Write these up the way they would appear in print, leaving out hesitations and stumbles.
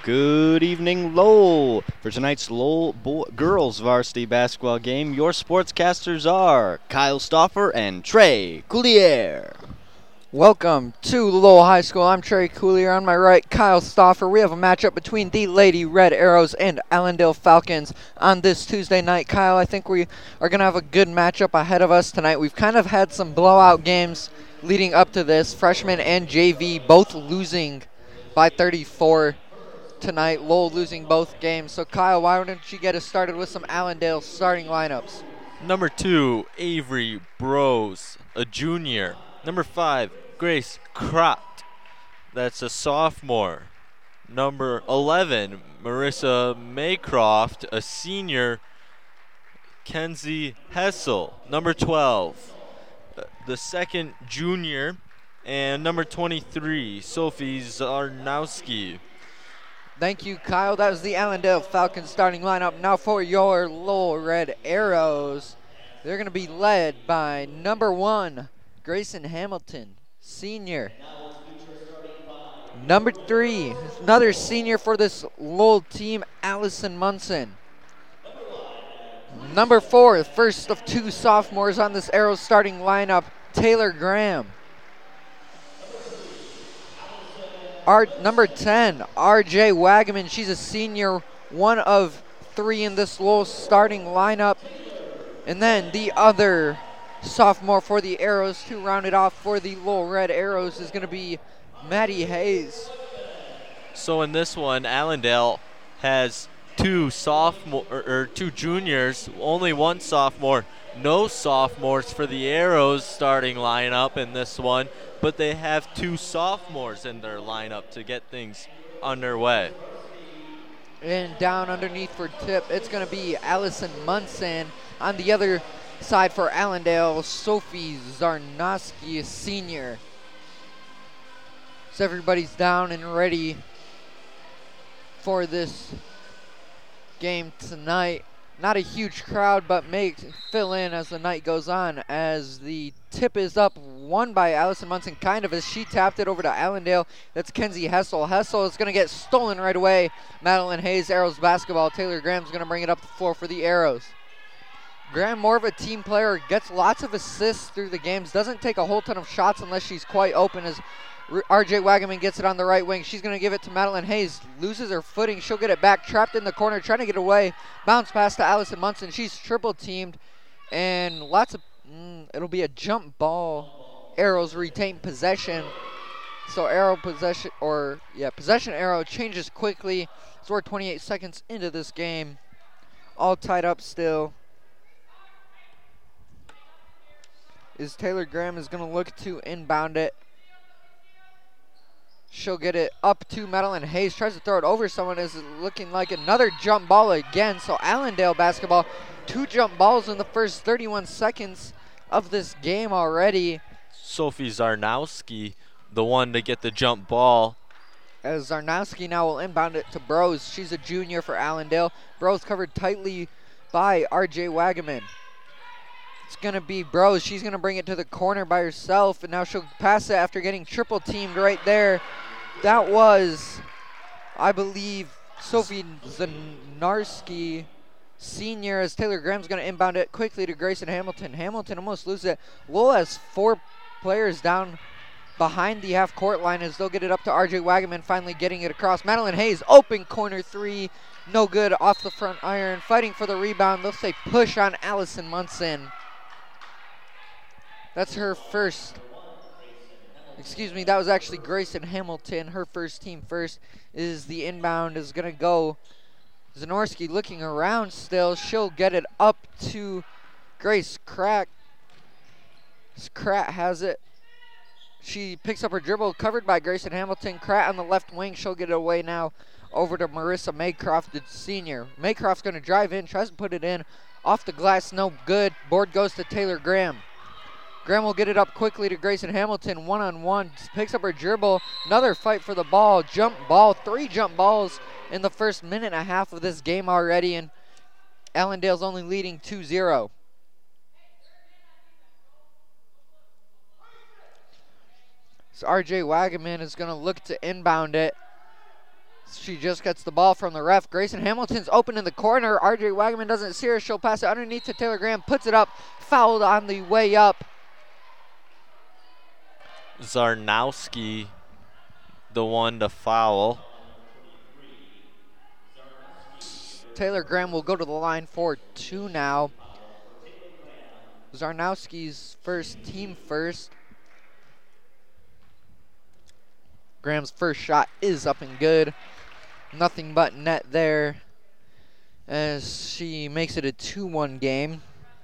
Good evening, Lowell. For tonight's Lowell girls varsity basketball game, your sportscasters are Kyle Stauffer and Trey Coulier. Welcome to Lowell High School. I'm Trey Coulier. On my right, Kyle Stauffer. We have a matchup between the Lady Red Arrows and Allendale Falcons on this Tuesday night. Kyle, I think we are going to have a good matchup ahead of us tonight. We've kind of had some blowout games leading up to this. Freshmen and JV both losing by 34 tonight. Lowell losing both games. So, Kyle, why don't you get us started with some Allendale starting lineups? Number 2, Avery Bros, a junior. Number 5, Grace Krott, that's a sophomore. Number 11, Marissa Maycroft, a senior. Kenzie Hessel, number 12, the second junior. And number 23, Sophie Zarnowski. Thank you, Kyle. That was the Allendale Falcons starting lineup. Now for your Lowell Red Arrows. They're going to be led by number 1, Grayson Hamilton, senior. Number 3, another senior for this Lowell team, Allison Munson. Number 4, first of 2 sophomores on this Arrows starting lineup, Taylor Graham. Number 10, RJ Wagaman. She's a senior, one of 3 in this Lowell starting lineup. And then the other sophomore for the Arrows to round it off for the Lowell Red Arrows is going to be Maddie Hayes. So in this one, Allendale has 2 juniors, only 1 sophomore. No sophomores for the Arrows starting lineup in this one, but they have 2 sophomores in their lineup to get things underway. And down underneath for tip, it's going to be Allison Munson. On the other side for Allendale, Sophie Zarnowski, senior. So everybody's down and ready for this game tonight. Not a huge crowd, but may fill in as the night goes on, as the tip is up, won by Allison Munson, kind of, as she tapped it over to Allendale. That's Kenzie Hessel. Hessel is going to get stolen right away. Madeline Hayes, Arrows basketball. Taylor Graham's going to bring it up the floor for the Arrows. Graham, more of a team player, gets lots of assists through the games, doesn't take a whole ton of shots unless she's quite open, as RJ Wagaman gets it on the right wing. She's going to give it to Madeline Hayes, loses her footing. She'll get it back, trapped in the corner, trying to get away. Bounce pass to Allison Munson. She's triple teamed, and lots of, it'll be a jump ball. Arrows retain possession. So possession arrow changes quickly. So we're 28 seconds into this game. All tied up still. Taylor Graham is going to look to inbound it. She'll get it up to Madeline Hayes. Tries to throw it over someone. Is looking like another jump ball again. So Allendale basketball, 2 jump balls in the first 31 seconds of this game already. Sophie Zarnowski, the one to get the jump ball. As Zarnowski now will inbound it to Bros. She's a junior for Allendale. Bros covered tightly by RJ Wagaman. It's going to be Bros. She's going to bring it to the corner by herself, and now she'll pass it after getting triple teamed right there. That was, I believe, Sophie Zanarski, senior, as Taylor Graham's going to inbound it quickly to Grayson Hamilton. Hamilton almost loses it. Lowell has 4 players down behind the half-court line as they'll get it up to RJ Wagaman, finally getting it across. Madeline Hayes, open corner 3, no good, off the front iron. Fighting for the rebound, they'll say push on Allison Munson. That's her first. Excuse me, that was actually Grayson Hamilton. Her first, team first, is the inbound is going to go. Zanorski looking around still. She'll get it up to Grace Kratt. Kratt has it. She picks up her dribble, covered by Grayson Hamilton. Kratt on the left wing. She'll get it away now over to Marissa Maycroft, the senior. Maycroft's going to drive in, tries to put it in. Off the glass, no good. Board goes to Taylor Graham. Graham will get it up quickly to Grayson Hamilton, one-on-one, picks up her dribble, another fight for the ball, jump ball, 3 jump balls in the first minute and a half of this game already, and Allendale's only leading 2-0. So RJ Wagaman is going to look to inbound it. She just gets the ball from the ref. Grayson Hamilton's open in the corner. RJ Wagaman doesn't see her. She'll pass it underneath to Taylor Graham. Puts it up. Fouled on the way up. Zarnowski, the one to foul. Taylor Graham will go to the line for 2 now. Zarnowski's first, team first. Graham's first shot is up and good. Nothing but net there as she makes it a 2-1 game.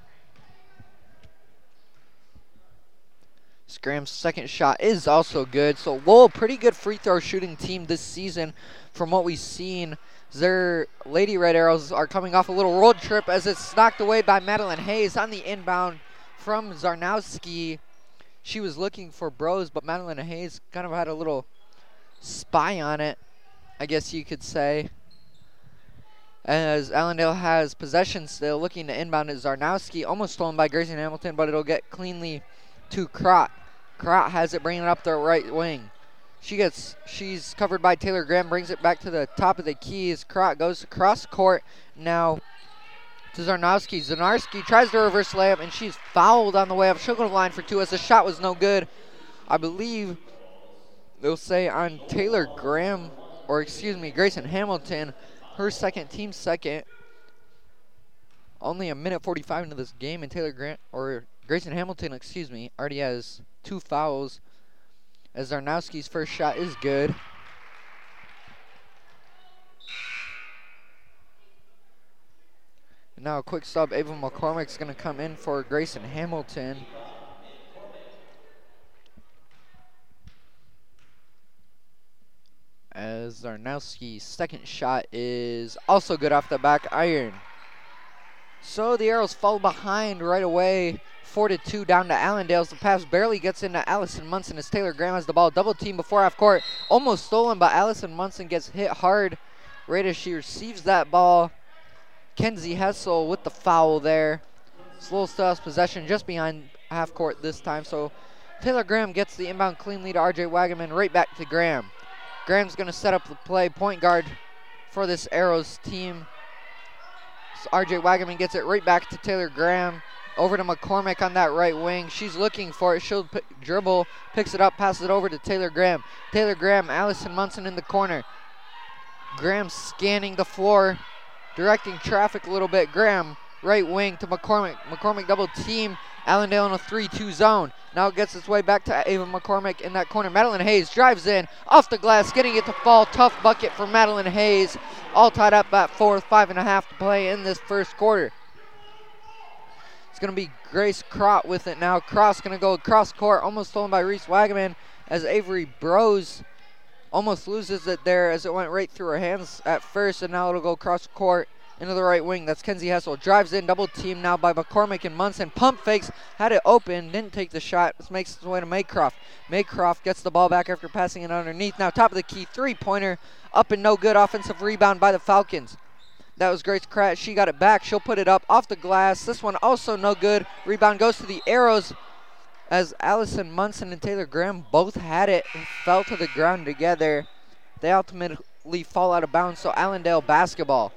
Graham's second shot is also good. So Lowell, pretty good free throw shooting team this season from what we've seen. Their Lady Red Arrows are coming off a little road trip as it's knocked away by Madeline Hayes on the inbound from Zarnowski. She was looking for Bros, but Madeline Hayes kind of had a little spy on it, I guess you could say. As Allendale has possession still, looking to inbound is Zarnowski, almost stolen by Grayson Hamilton, but it'll get cleanly to Krot. Krot has it, bringing it up the right wing. She's covered by Taylor Graham, brings it back to the top of the keys. Krot goes across court now to Zarnowski. Zarnowski tries to reverse layup, and she's fouled on the way up. She'll go to the line for 2 as the shot was no good. I believe they'll say on Taylor Graham, or excuse me, Grayson Hamilton, her second, team second. Only a minute 45 into this game, and Grayson Hamilton, excuse me, already has 2 fouls. As Zarnowski's first shot is good. And now a quick sub. Ava McCormick's going to come in for Grayson Hamilton. As Zarnowski's second shot is also good off the back iron. So the Arrows fall behind right away. 4-2 down to Allendale's. The pass barely gets into Allison Munson as Taylor Graham has the ball. Double team before half court. Almost stolen, but Allison Munson gets hit hard right as she receives that ball. Kenzie Hessel with the foul there. Slow Styles possession just behind half court this time. So Taylor Graham gets the inbound cleanly to RJ Wagaman. Right back to Graham. Graham's going to set up the play. Point guard for this Arrows team. So RJ Wagaman gets it right back to Taylor Graham. Over to McCormick on that right wing. She's looking for it. She'll dribble, picks it up, passes it over to Taylor Graham. Taylor Graham, Allison Munson in the corner. Graham scanning the floor, directing traffic a little bit. Graham, right wing to McCormick. McCormick double team. Allendale in a 3-2 zone. Now it gets its way back to Ava McCormick in that corner. Madeline Hayes drives in, off the glass, getting it to fall. Tough bucket for Madeline Hayes. All tied up at 4 with 5.5 to play in this first quarter. It's going to be Grace Krot with it now. Cross going to go across court, almost stolen by Reese Wagaman as Avery Bros almost loses it there as it went right through her hands at first, and now it'll go across court into the right wing. That's Kenzie Hessel. Drives in, double team now by McCormick and Munson. Pump fakes, had it open, didn't take the shot. This makes its way to Maycroft. Maycroft gets the ball back after passing it underneath. Now top of the key, 3-pointer, up and no good. Offensive rebound by the Falcons. That was Grace Krot. She got it back. She'll put it up off the glass. This one also no good. Rebound goes to the Arrows as Allison Munson and Taylor Graham both had it and fell to the ground together. They ultimately fall out of bounds, so Allendale basketball.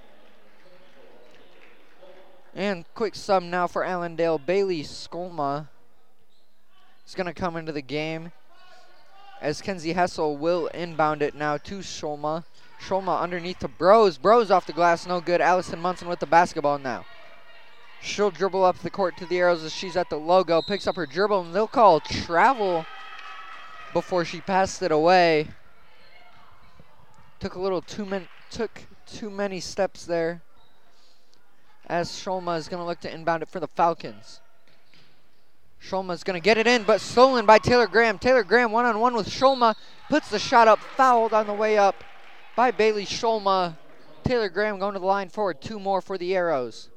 And quick sub now for Allendale. Bailey Skolma is going to come into the game as Kenzie Hessel will inbound it now to Sholma. Sholma underneath to Bros. Bros off the glass, no good. Allison Munson with the basketball now. She'll dribble up the court to the Arrows as she's at the logo. Picks up her dribble, and they'll call travel before she passed it away. Took too many steps there as Sholma is going to look to inbound it for the Falcons. Sholma's going to get it in, but stolen by Taylor Graham. Taylor Graham one-on-one with Sholma. Puts the shot up, fouled on the way up by Bailey Sholma. Taylor Graham going to the line forward. 2 more for the Arrows.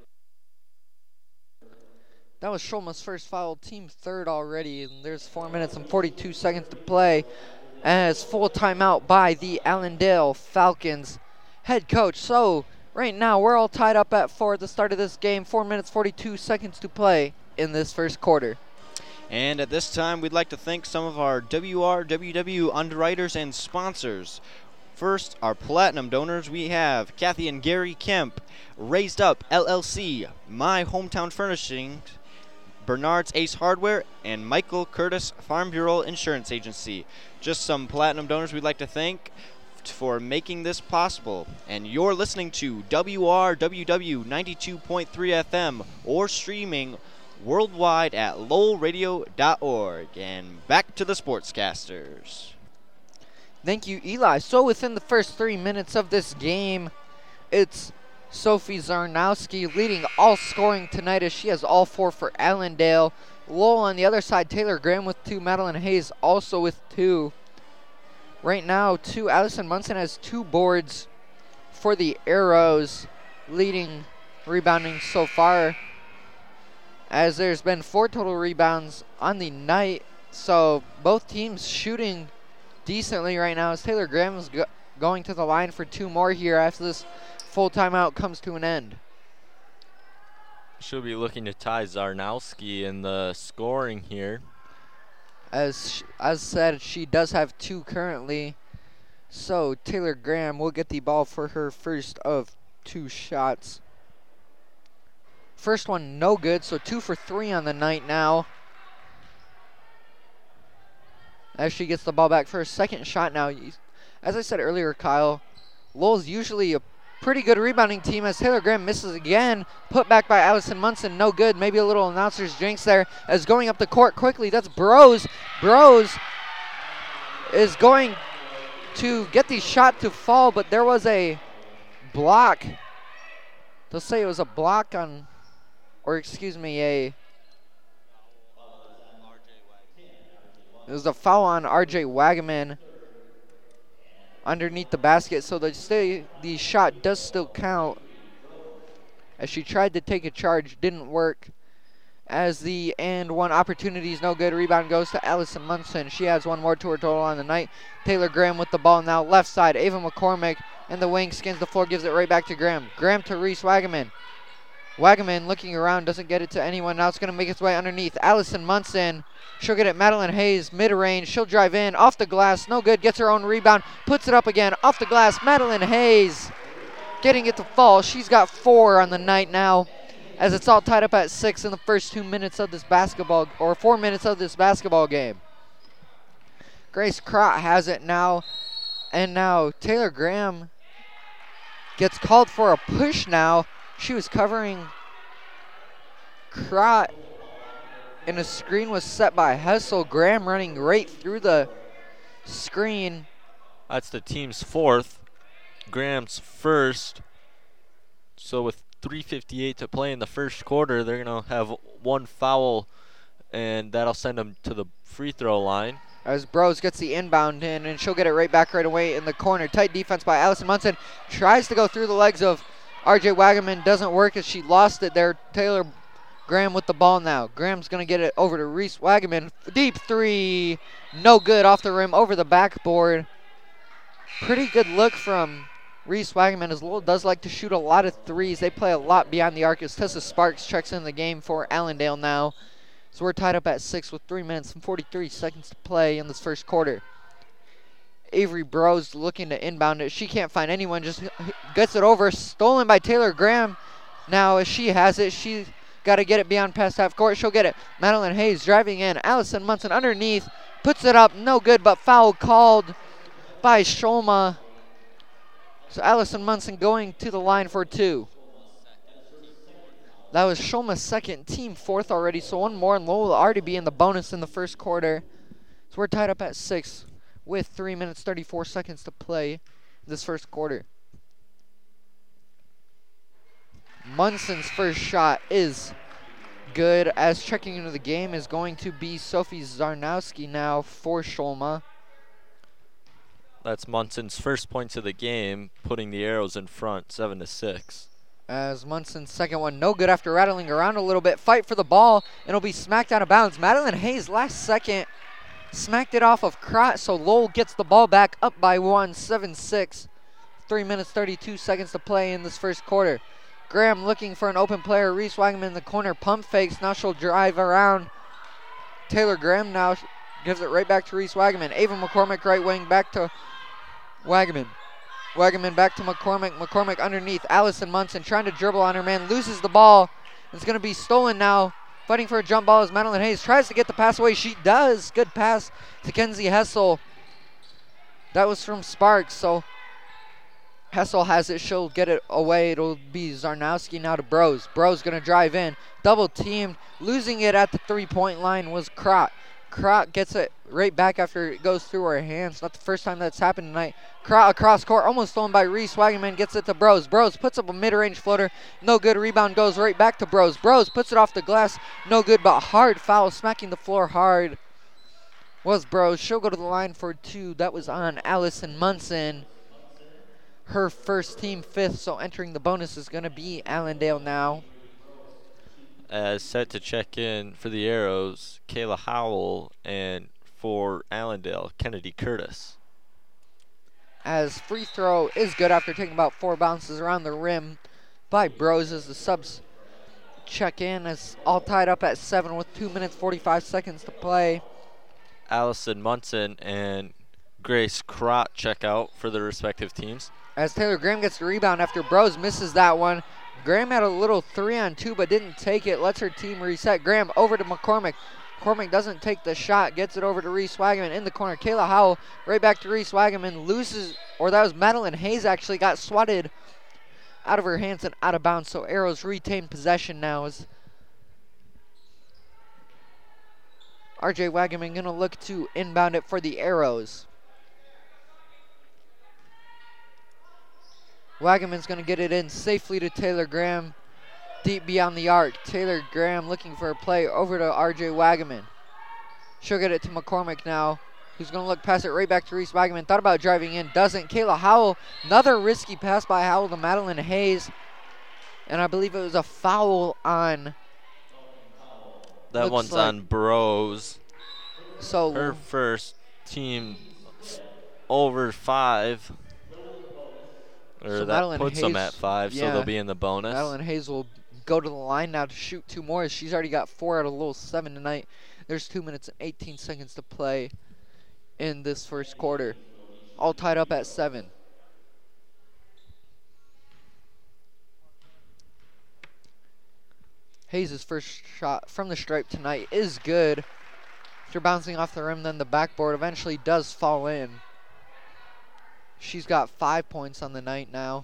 That was Sholma's first foul, team third already, and there's 4 minutes and 42 seconds to play as full timeout by the Allendale Falcons head coach. So right now we're all tied up at 4 at the start of this game. 4 minutes, 42 seconds to play in this first quarter. And at this time, we'd like to thank some of our WRWW underwriters and sponsors. First, our platinum donors, we have Kathy and Gary Kemp, Raised Up LLC, My Hometown Furnishings, Bernard's Ace Hardware, and Michael Curtis Farm Bureau Insurance Agency. Just some platinum donors we'd like to thank for making this possible. And you're listening to WRWW 92.3 FM or streaming worldwide at lowellradio.org. And back to the sportscasters. Thank you, Eli. So within the first 3 minutes of this game, it's Sophie Zarnowski leading all scoring tonight as she has all 4 for Allendale. Lowell on the other side, Taylor Graham with 2, Madeline Hayes also with 2. Right now, Allison Munson has 2 boards for the Arrows, leading rebounding so far, as there's been 4 total rebounds on the night. So both teams shooting decently right now as Taylor Graham is going to the line for 2 more here after this full timeout comes to an end. She'll be looking to tie Zarnowski in the scoring here. As said, she does have 2 currently. So Taylor Graham will get the ball for her first of 2 shots. First one no good, so 2 for 3 on the night now. As she gets the ball back for her second shot now. As I said earlier, Kyle, Lowell's usually a pretty good rebounding team as Taylor Graham misses again. Put back by Allison Munson, no good. Maybe a little announcer's jinx there as going up the court quickly. That's Brose. Brose is going to get the shot to fall, but there was a block. They'll say it was a block on, or excuse me, it was a foul on RJ Wagaman underneath the basket, so the shot does still count. As she tried to take a charge, didn't work. As the and one opportunity is no good. Rebound goes to Allison Munson. She has 1 more to her total on the night. Taylor Graham with the ball now. Left side, Ava McCormick and the wing skins the floor, gives it right back to Graham. Graham to Reese Wagaman. Wagaman looking around, doesn't get it to anyone. Now it's going to make its way underneath. Allison Munson. She'll get it. Madeline Hayes, mid-range. She'll drive in. Off the glass. No good. Gets her own rebound. Puts it up again. Off the glass. Madeline Hayes getting it to fall. She's got 4 on the night now, as it's all tied up at 6 in the first 2 minutes of this basketball, or 4 minutes of this basketball game. Grace Crott has it now. And now Taylor Graham gets called for a push now. She was covering Crott, and a screen was set by Hessel. Graham running right through the screen. That's the team's 4th. Graham's first. So with 3:58 to play in the first quarter, they're going to have 1 foul, and that'll send them to the free throw line. As Brose gets the inbound in, and she'll get it right back right away in the corner. Tight defense by Allison Munson. Tries to go through the legs of RJ Wagaman. Doesn't work as she lost it there. Taylor Graham with the ball now. Graham's going to get it over to Reese Wagaman. Deep 3. No good, off the rim, over the backboard. Pretty good look from Reese Wagaman, as Lowell does like to shoot a lot of 3s. They play a lot beyond the arc as Tessa Sparks checks in the game for Allendale now. So we're tied up at 6 with 3 minutes and 43 seconds to play in this first quarter. Avery Brose looking to inbound it. She can't find anyone, just gets it over. Stolen by Taylor Graham. Now as she has it, she's got to get it beyond past half court. She'll get it. Madeline Hayes driving in. Allison Munson underneath. Puts it up. No good, but foul called by Sholma. So Allison Munson going to the line for 2. That was Sholma's second, team 4th already, so 1 more, and Lowell will already be in the bonus in the first quarter. So we're tied up at 6 with 3 minutes, 34 seconds to play this first quarter. Munson's first shot is good, as checking into the game is going to be Sophie Zarnowski now for Sholma. That's Munson's first points of the game, putting the Arrows in front, 7-6. As Munson's second one, no good after rattling around a little bit. Fight for the ball, and it'll be smacked out of bounds. Madeline Hayes, last second, smacked it off of Crott, so Lowell gets the ball back up by 1, 7-6. 3 minutes, 32 seconds to play in this first quarter. Graham looking for an open player. Reese Wagaman in the corner, pump fakes. Now she'll drive around. Taylor Graham now gives it right back to Reese Wagaman. Ava McCormick right wing back to Wagaman. Wagaman back to McCormick. McCormick underneath. Allison Munson trying to dribble on her man. Loses the ball. It's going to be stolen now. Fighting for a jump ball as Madeline Hayes tries to get the pass away. She does. Good pass to Kenzie Hessel. That was from Sparks. So Hessel has it. She'll get it away. It'll be Zarnowski now to Bros. Bros going to drive in. Double teamed. Losing it at the 3-point line was Krot. Krot gets it right back after it goes through her hands. Not the first time that's happened tonight. Krot across court, almost stolen by Reese. Wagaman gets it to Bros. Bros puts up a mid-range floater. No good. Rebound goes right back to Bros. Bros puts it off the glass. No good, but hard foul. Smacking the floor hard was Bros. She'll go to the line for 2. That was on Allison Munson. Her first, team 5th, so entering the bonus is going to be Allendale now. As set to check in for the Arrows, Kayla Howell, and for Allendale, Kennedy Curtis. As free throw is good after taking about 4 bounces around the rim by Bros as the subs check in. As all tied up at 7 with 2 minutes 45 seconds to play. Allison Munson and Grace Krot check out for their respective teams. As Taylor Graham gets the rebound after Bros misses that one. Graham had a little 3-on-2 but didn't take it. Lets her team reset. Graham over to McCormick. McCormick doesn't take the shot. Gets it over to Reese Wagaman in the corner. Kayla Howell right back to Reese Wagaman. Loses, or that was Madeline Hayes actually, got swatted out of her hands and out of bounds. So Arrows retain possession now as RJ Wagaman going to look to inbound it for the Arrows. Wagaman's going to get it in safely to Taylor Graham, deep beyond the arc. Taylor Graham looking for a play over to RJ Wagaman. She'll get it to McCormick now, who's going to look past it right back to Reese Wagaman. Thought about driving in, doesn't. Kayla Howell, another risky pass by Howell to Madeline Hayes. And I believe it was a foul on. That one's like on Bros. So her first, team over 5. Or so that Madeline puts Hayes, them at 5, so they'll be in the bonus. Madeline Hayes will go to the line now to shoot 2 more. She's already got 4 out of the little 7 tonight. There's 2 minutes and 18 seconds to play in this first quarter. All tied up at 7. Hayes' first shot from the stripe tonight is good. After bouncing off the rim, then the backboard eventually does fall in. She's got 5 points on the night now.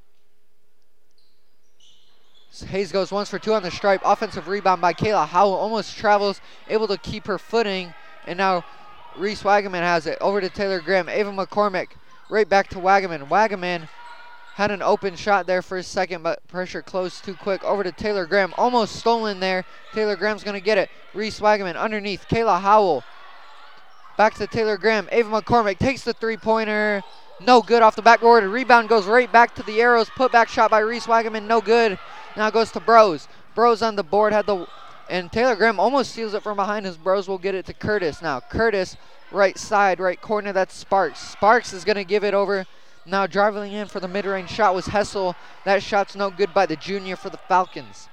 So Hayes goes 1 for 2 on the stripe. Offensive rebound by Kayla Howell. Almost travels, able to keep her footing. And now Reese Wagaman has it. Over to Taylor Graham. Ava McCormick right back to Wagaman. Wagaman had an open shot there for a second, but pressure closed too quick. Over to Taylor Graham. Almost stolen there. Taylor Graham's going to get it. Reese Wagaman underneath. Kayla Howell. Back to Taylor Graham. Ava McCormick takes the 3-pointer. No good off the backboard. Rebound goes right back to the Arrows. Put back shot by Reese Wagaman. No good. Now it goes to Bros. Bros on the board and Taylor Graham almost steals it from behind as Bros will get it to Curtis. Now Curtis, right side, right corner. That's Sparks. Sparks is going to give it over. Now driving in for the mid-range shot was Hessel. That shot's no good by the junior for the Falcons.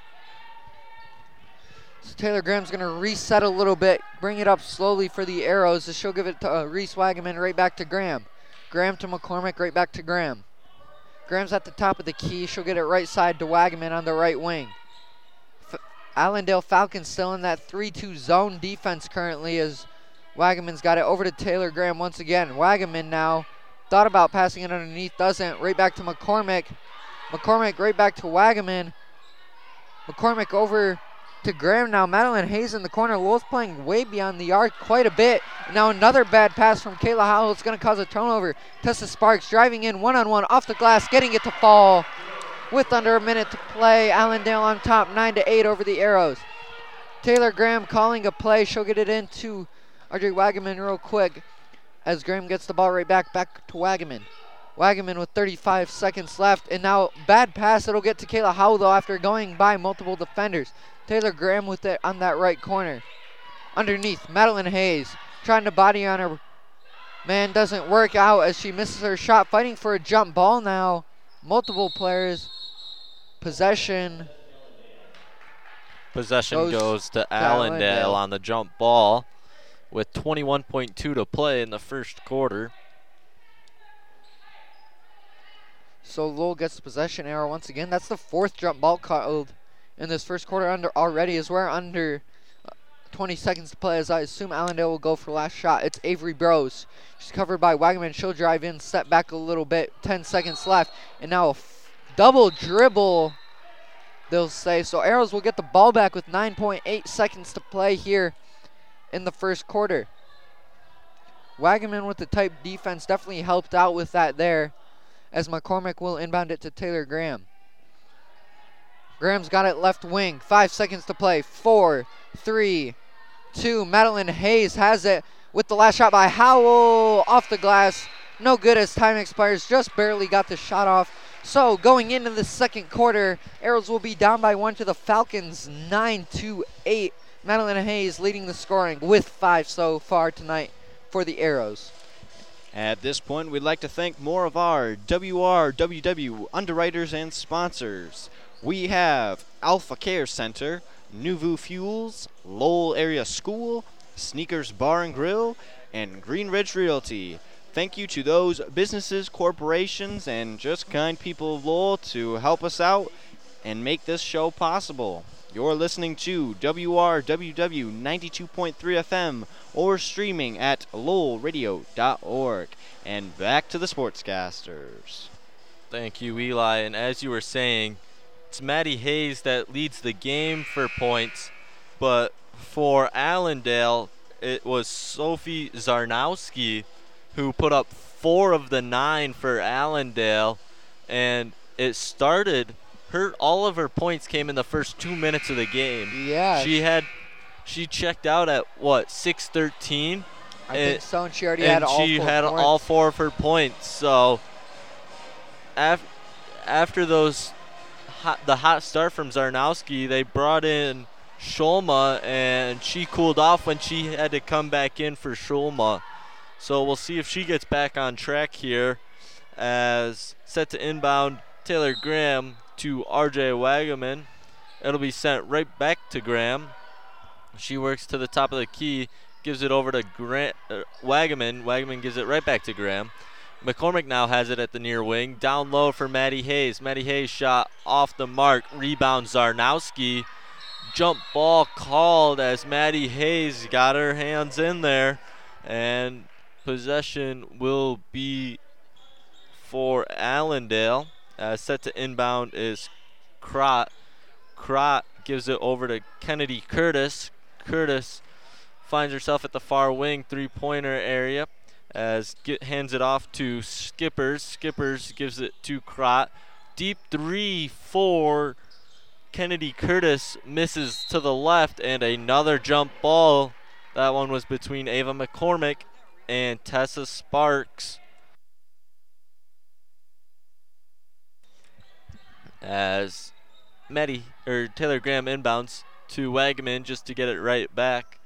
So Taylor Graham's going to reset a little bit, bring it up slowly for the Arrows. She'll give it to Reese Wagaman right back to Graham. Graham to McCormick, right back to Graham. Graham's at the top of the key. She'll get it right side to Wagaman on the right wing. Allendale Falcons still in that 3-2 zone defense currently as Wagaman's got it over to Taylor Graham once again. Wagaman now thought about passing it underneath, doesn't. Right back to McCormick. McCormick right back to Wagaman. McCormick over to Graham now. Madeline Hayes in the corner. Lowell's playing way beyond the arc quite a bit. Now another bad pass from Kayla Howell. It's going to cause a turnover. Tessa Sparks driving in one-on-one off the glass, getting it to fall with under a minute to play. Allendale on top, 9-8 over the Arrows. Taylor Graham calling a play. She'll get it into RJ Wagaman real quick as Graham gets the ball right back to Wagaman. Wagaman with 35 seconds left, and now bad pass. It'll get to Kayla Howell though after going by multiple defenders. Taylor Graham with it on that right corner. Underneath, Madeline Hayes trying to body on her man, doesn't work out as she misses her shot. Fighting for a jump ball now. Multiple players. Possession goes to Allendale on the jump ball with 21.2 to play in the first quarter. So Lowell gets the possession arrow once again. That's the 4th jump ball called in this first quarter already, as we're under 20 seconds to play, as I assume Allendale will go for last shot. It's Avery Bros. She's covered by Wagaman. She'll drive in, step back a little bit. 10 seconds left. And now a double dribble, they'll say. So Arrows will get the ball back with 9.8 seconds to play here in the first quarter. Wagaman with the type defense definitely helped out with that there, as McCormick will inbound it to Taylor Graham. Graham's got it left wing. 5 seconds to play. 4, 3, 2. Madeline Hayes has it with the last shot by Howell. Off the glass. No good as time expires. Just barely got the shot off. So going into the second quarter, Arrows will be down by 1 to the Falcons, 9-8. Madeline Hayes leading the scoring with 5 so far tonight for the Arrows. At this point, we'd like to thank more of our WRWW underwriters and sponsors. We have Alpha Care Center, Nuvu Fuels, Lowell Area School, Sneakers Bar and Grill, and Green Ridge Realty. Thank you to those businesses, corporations, and just kind people of Lowell to help us out and make this show possible. You're listening to WRWW 92.3 FM or streaming at lowellradio.org. And back to the sportscasters. Thank you, Eli. And as you were saying, it's Maddie Hayes that leads the game for points, but for Allendale, it was Sophie Zarnowski who put up 4 of the 9 for Allendale, and it started. All of her points came in the first 2 minutes of the game. Yeah. She checked out at what, 6:13? I think so, and she already had all 4 she had points. all 4 of her points. So after the hot start from Zarnowski, they brought in Shulma, and she cooled off when she had to come back in for Shulma. So we'll see if she gets back on track here, as set to inbound Taylor Graham to RJ Wagaman. It'll be sent right back to Graham. She works to the top of the key, gives it over to Wagaman. Wagaman gives it right back to Graham. McCormick now has it at the near wing. Down low for Maddie Hayes. Maddie Hayes shot off the mark. Rebound Zarnowski. Jump ball called as Maddie Hayes got her hands in there. And possession will be for Allendale. Set to inbound is Crott. Crott gives it over to Kennedy Curtis. Curtis finds herself at the far wing, 3-pointer area, as hands it off to Skippers. Skippers gives it to Crott. Deep 3 for Kennedy Curtis, misses to the left, and another jump ball. That one was between Ava McCormick and Tessa Sparks. As Taylor Graham inbounds to Wagaman just to get it right back.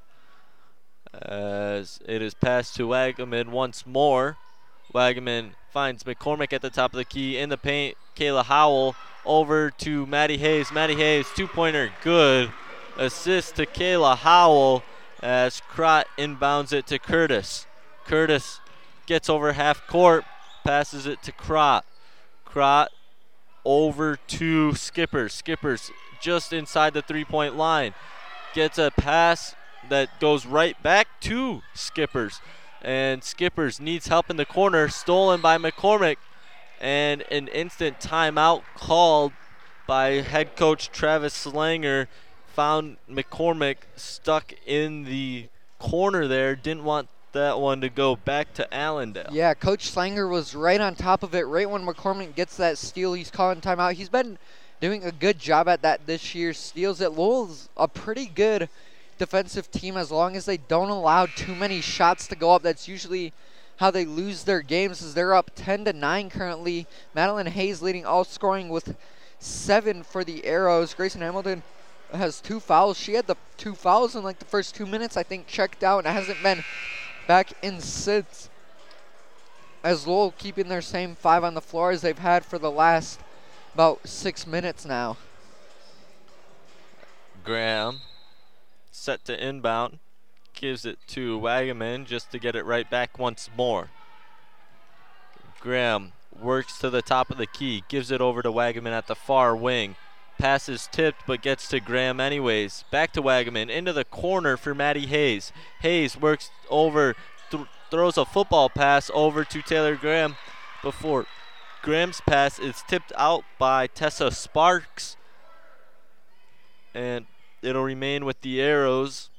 As it is passed to Wagaman once more. Wagaman finds McCormick at the top of the key in the paint. Kayla Howell over to Maddie Hayes. Maddie Hayes, 2-pointer, good. Assist to Kayla Howell as Crott inbounds it to Curtis. Curtis gets over half court, passes it to Crott. Crott over to Skippers. Skippers just inside the 3-point line. Gets a pass that goes right back to Skippers. And Skippers needs help in the corner. Stolen by McCormick. And an instant timeout called by head coach Travis Slanger. Found McCormick stuck in the corner there. Didn't want that one to go back to Allendale. Yeah, Coach Slanger was right on top of it. Right when McCormick gets that steal, he's calling timeout. He's been doing a good job at that this year. Steals it. Lowell's a pretty good defensive team as long as they don't allow too many shots to go up. That's usually how they lose their games, as they're up 10-9 currently. Madeline Hayes leading all scoring with 7 for the Arrows. Grayson Hamilton has 2 fouls. She had the 2 fouls in like the first 2 minutes, I think, checked out, and hasn't been back in since. As Lowell keeping their same 5 on the floor as they've had for the last about 6 minutes now. Graham set to inbound. Gives it to Wagaman just to get it right back once more. Graham works to the top of the key, gives it over to Wagaman at the far wing. Pass is tipped but gets to Graham anyways. Back to Wagaman, into the corner for Maddie Hayes. Hayes works over, throws a football pass over to Taylor Graham before Graham's pass is tipped out by Tessa Sparks. And it'll remain with the Arrows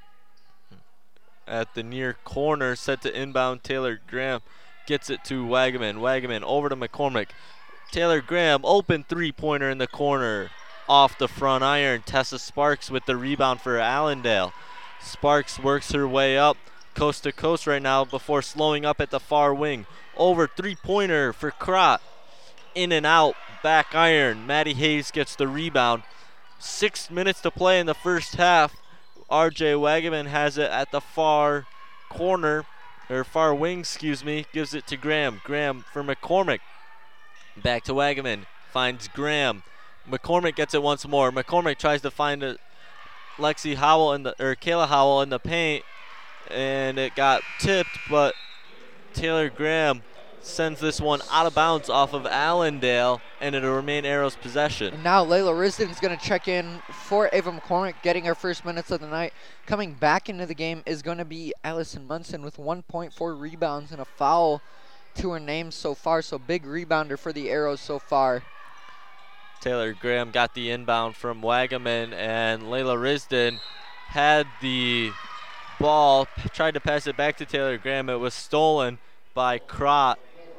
at the near corner, set to inbound. Taylor Graham gets it to Wagaman. Wagaman over to McCormick. Taylor Graham, open three-pointer in the corner. Off the front iron. Tessa Sparks with the rebound for Allendale. Sparks works her way up coast to coast right now before slowing up at the far wing. Over three-pointer for Crott. In and out, back iron. Maddie Hayes gets the rebound. 6 minutes to play in the first half. RJ Wagaman has it at the far corner, or far wing, excuse me. Gives it to Graham. Graham for McCormick. Back to Wagaman. Finds Graham. McCormick gets it once more. McCormick tries to find Kayla Howell in the paint, and it got tipped, but Taylor Graham sends this one out of bounds off of Allendale, and it'll remain Arrows' possession. And now Layla Risden is going to check in for Ava McCormick, getting her first minutes of the night. Coming back into the game is going to be Allison Munson with 1.4 rebounds and a foul to her name so far, so big rebounder for the Arrows so far. Taylor Graham got the inbound from Wagaman, and Layla Risden had the ball, tried to pass it back to Taylor Graham. It was stolen by Crott,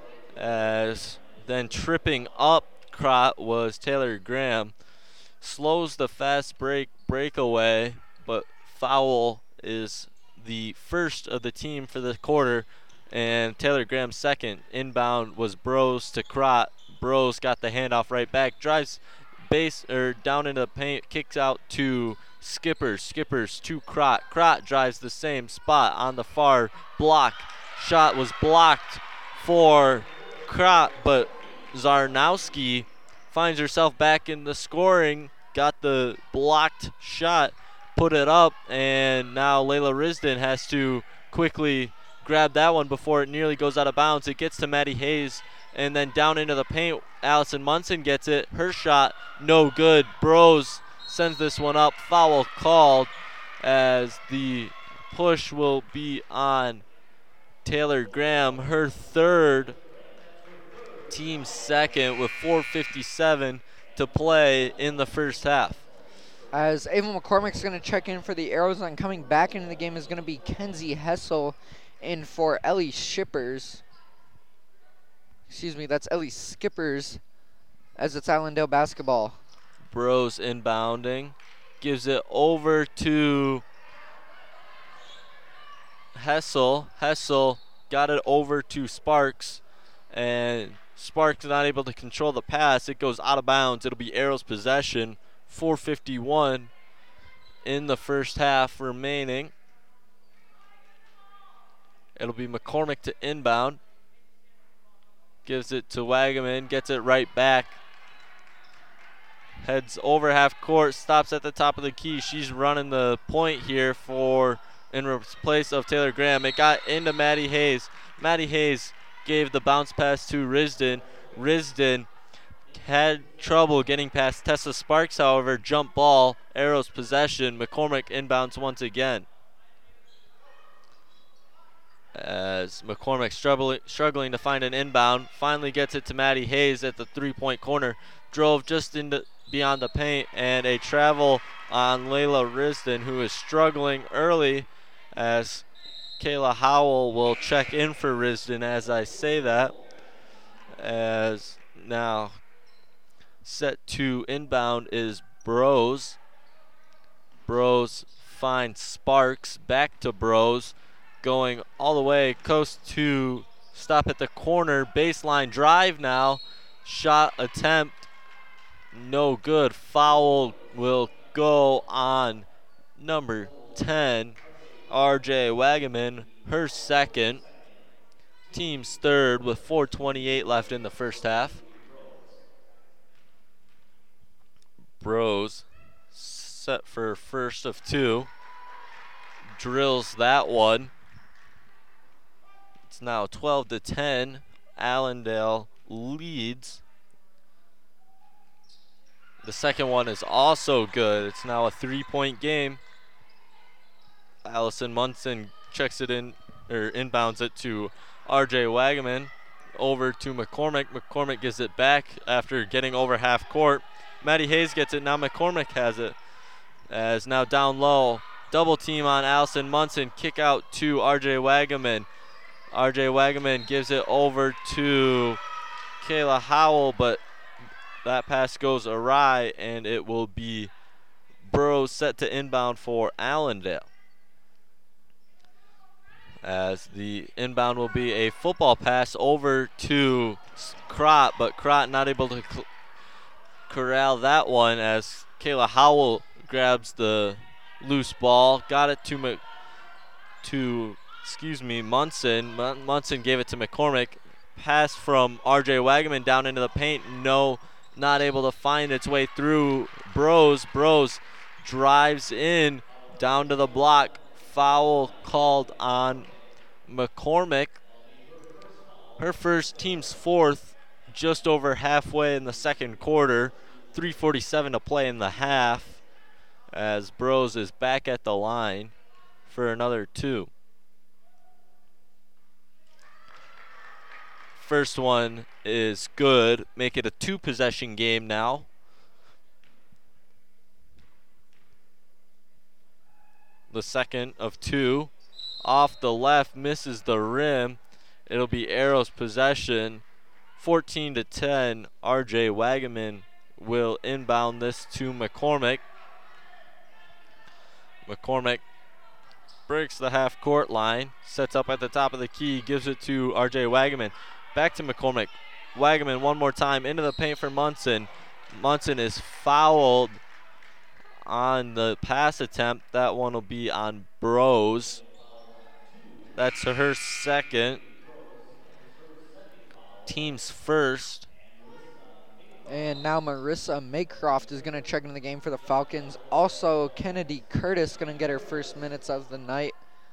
as then tripping up Crott was Taylor Graham. Slows the fast breakaway, but foul is the first of the team for the quarter, and Taylor Graham's second. Inbound was Bros to Crott. Bros got the handoff right back, drives down into the paint, kicks out to Skippers. Skippers to Crott. Crott drives the same spot on the far block. Shot was blocked for Crott, but Zarnowski finds herself back in the scoring, got the blocked shot, put it up, and now Layla Risden has to quickly grab that one before it nearly goes out of bounds. It gets to Maddie Hayes, and then down into the paint, Allison Munson gets it. Her shot, no good. Bros sends this one up. Foul called, as the push will be on Taylor Graham, her third, team second, with 4:57 to play in the first half. As Ava McCormick's going to check in for the Arrows, and coming back into the game is going to be Kenzie Hessel in for Ellie Shippers. Excuse me, that's Ellie Skippers, as it's Allendale basketball. Bros inbounding, gives it over to Hessel. Hessel got it over to Sparks, and Sparks not able to control the pass. It goes out of bounds. It'll be Arrows' possession. 4:51 in the first half remaining. It'll be McCormick to inbound. Gives it to Wagaman, gets it right back. Heads over half court, stops at the top of the key. She's running the point here in place of Taylor Graham. It got into Maddie Hayes. Maddie Hayes gave the bounce pass to Risden. Risden had trouble getting past Tessa Sparks, however. Jump ball, Arrows possession. McCormick inbounds once again, as McCormick struggling to find an inbound. Finally gets it to Maddie Hayes at the three-point corner. Drove just into beyond the paint, and a travel on Layla Risden, who is struggling early, as Kayla Howell will check in for Risden as I say that. As now set to inbound is Bros. Bros finds Sparks, back to Bros, going all the way coast to stop at the corner. Baseline drive now. Shot attempt, no good. Foul will go on number 10, RJ Wagaman, her second. Team's third, with 4:28 left in the first half. Bros set for first of two. Drills that one. It's now 12-10. Allendale leads. The second one is also good. It's now a 3-point game. Allison Munson checks it in, or inbounds it to RJ Wagaman. Over to McCormick. McCormick gives it back after getting over half court. Maddie Hayes gets it. Now McCormick has it. As now down low. Double team on Allison Munson. Kick out to RJ Wagaman. RJ Wagaman gives it over to Kayla Howell, but that pass goes awry, and it will be Burrows set to inbound for Allendale. As the inbound will be a football pass over to Crott, but Crott not able to corral that one as Kayla Howell grabs the loose ball, got it to Munson. Munson gave it to McCormick. Pass from RJ Wagaman down into the paint. No, not able to find its way through Bros. Bros drives in down to the block. Foul called on McCormick. Her first, team's fourth, just over halfway in the second quarter. 3:47 to play in the half as Bros is back at the line for another two. First one is good. Make it a two-possession game now. The second of two. Off the left, misses the rim. It'll be Arrows possession. 14-10. RJ Wagaman will inbound this to McCormick. McCormick breaks the half-court line. Sets up at the top of the key. Gives it to RJ Wagaman. Back to McCormick. Wagaman one more time into the paint for Munson. Munson is fouled on the pass attempt. That one will be on Bros. That's her second. Team's first. And now Marissa Maycroft is going to check into the game for the Falcons. Also, Kennedy Curtis going to get her first minutes of the night.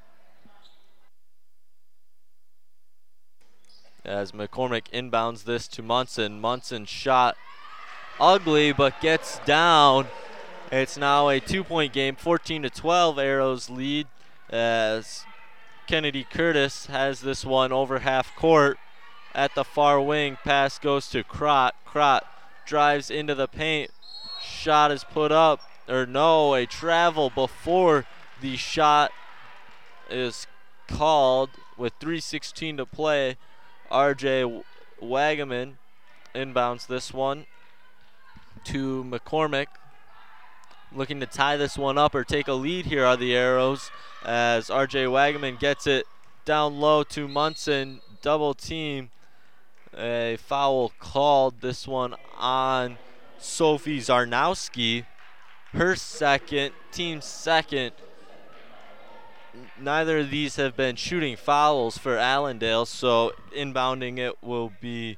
As McCormick inbounds this to Munson. Munson shot ugly, but gets down. It's now a 2-point game, 14-12. Arrows lead as Kennedy Curtis has this one over half court. At the far wing, pass goes to Crott. Crott drives into the paint. Shot is put up, or no, a travel before the shot is called with 3:16 to play. RJ Wagaman inbounds this one to McCormick. Looking to tie this one up or take a lead here are the Arrows as RJ Wagaman gets it down low to Munson. Double team. A foul called. This one on Sophie Zarnowski. Her second, team's second. Neither of these have been shooting fouls for Allendale, so inbounding it will be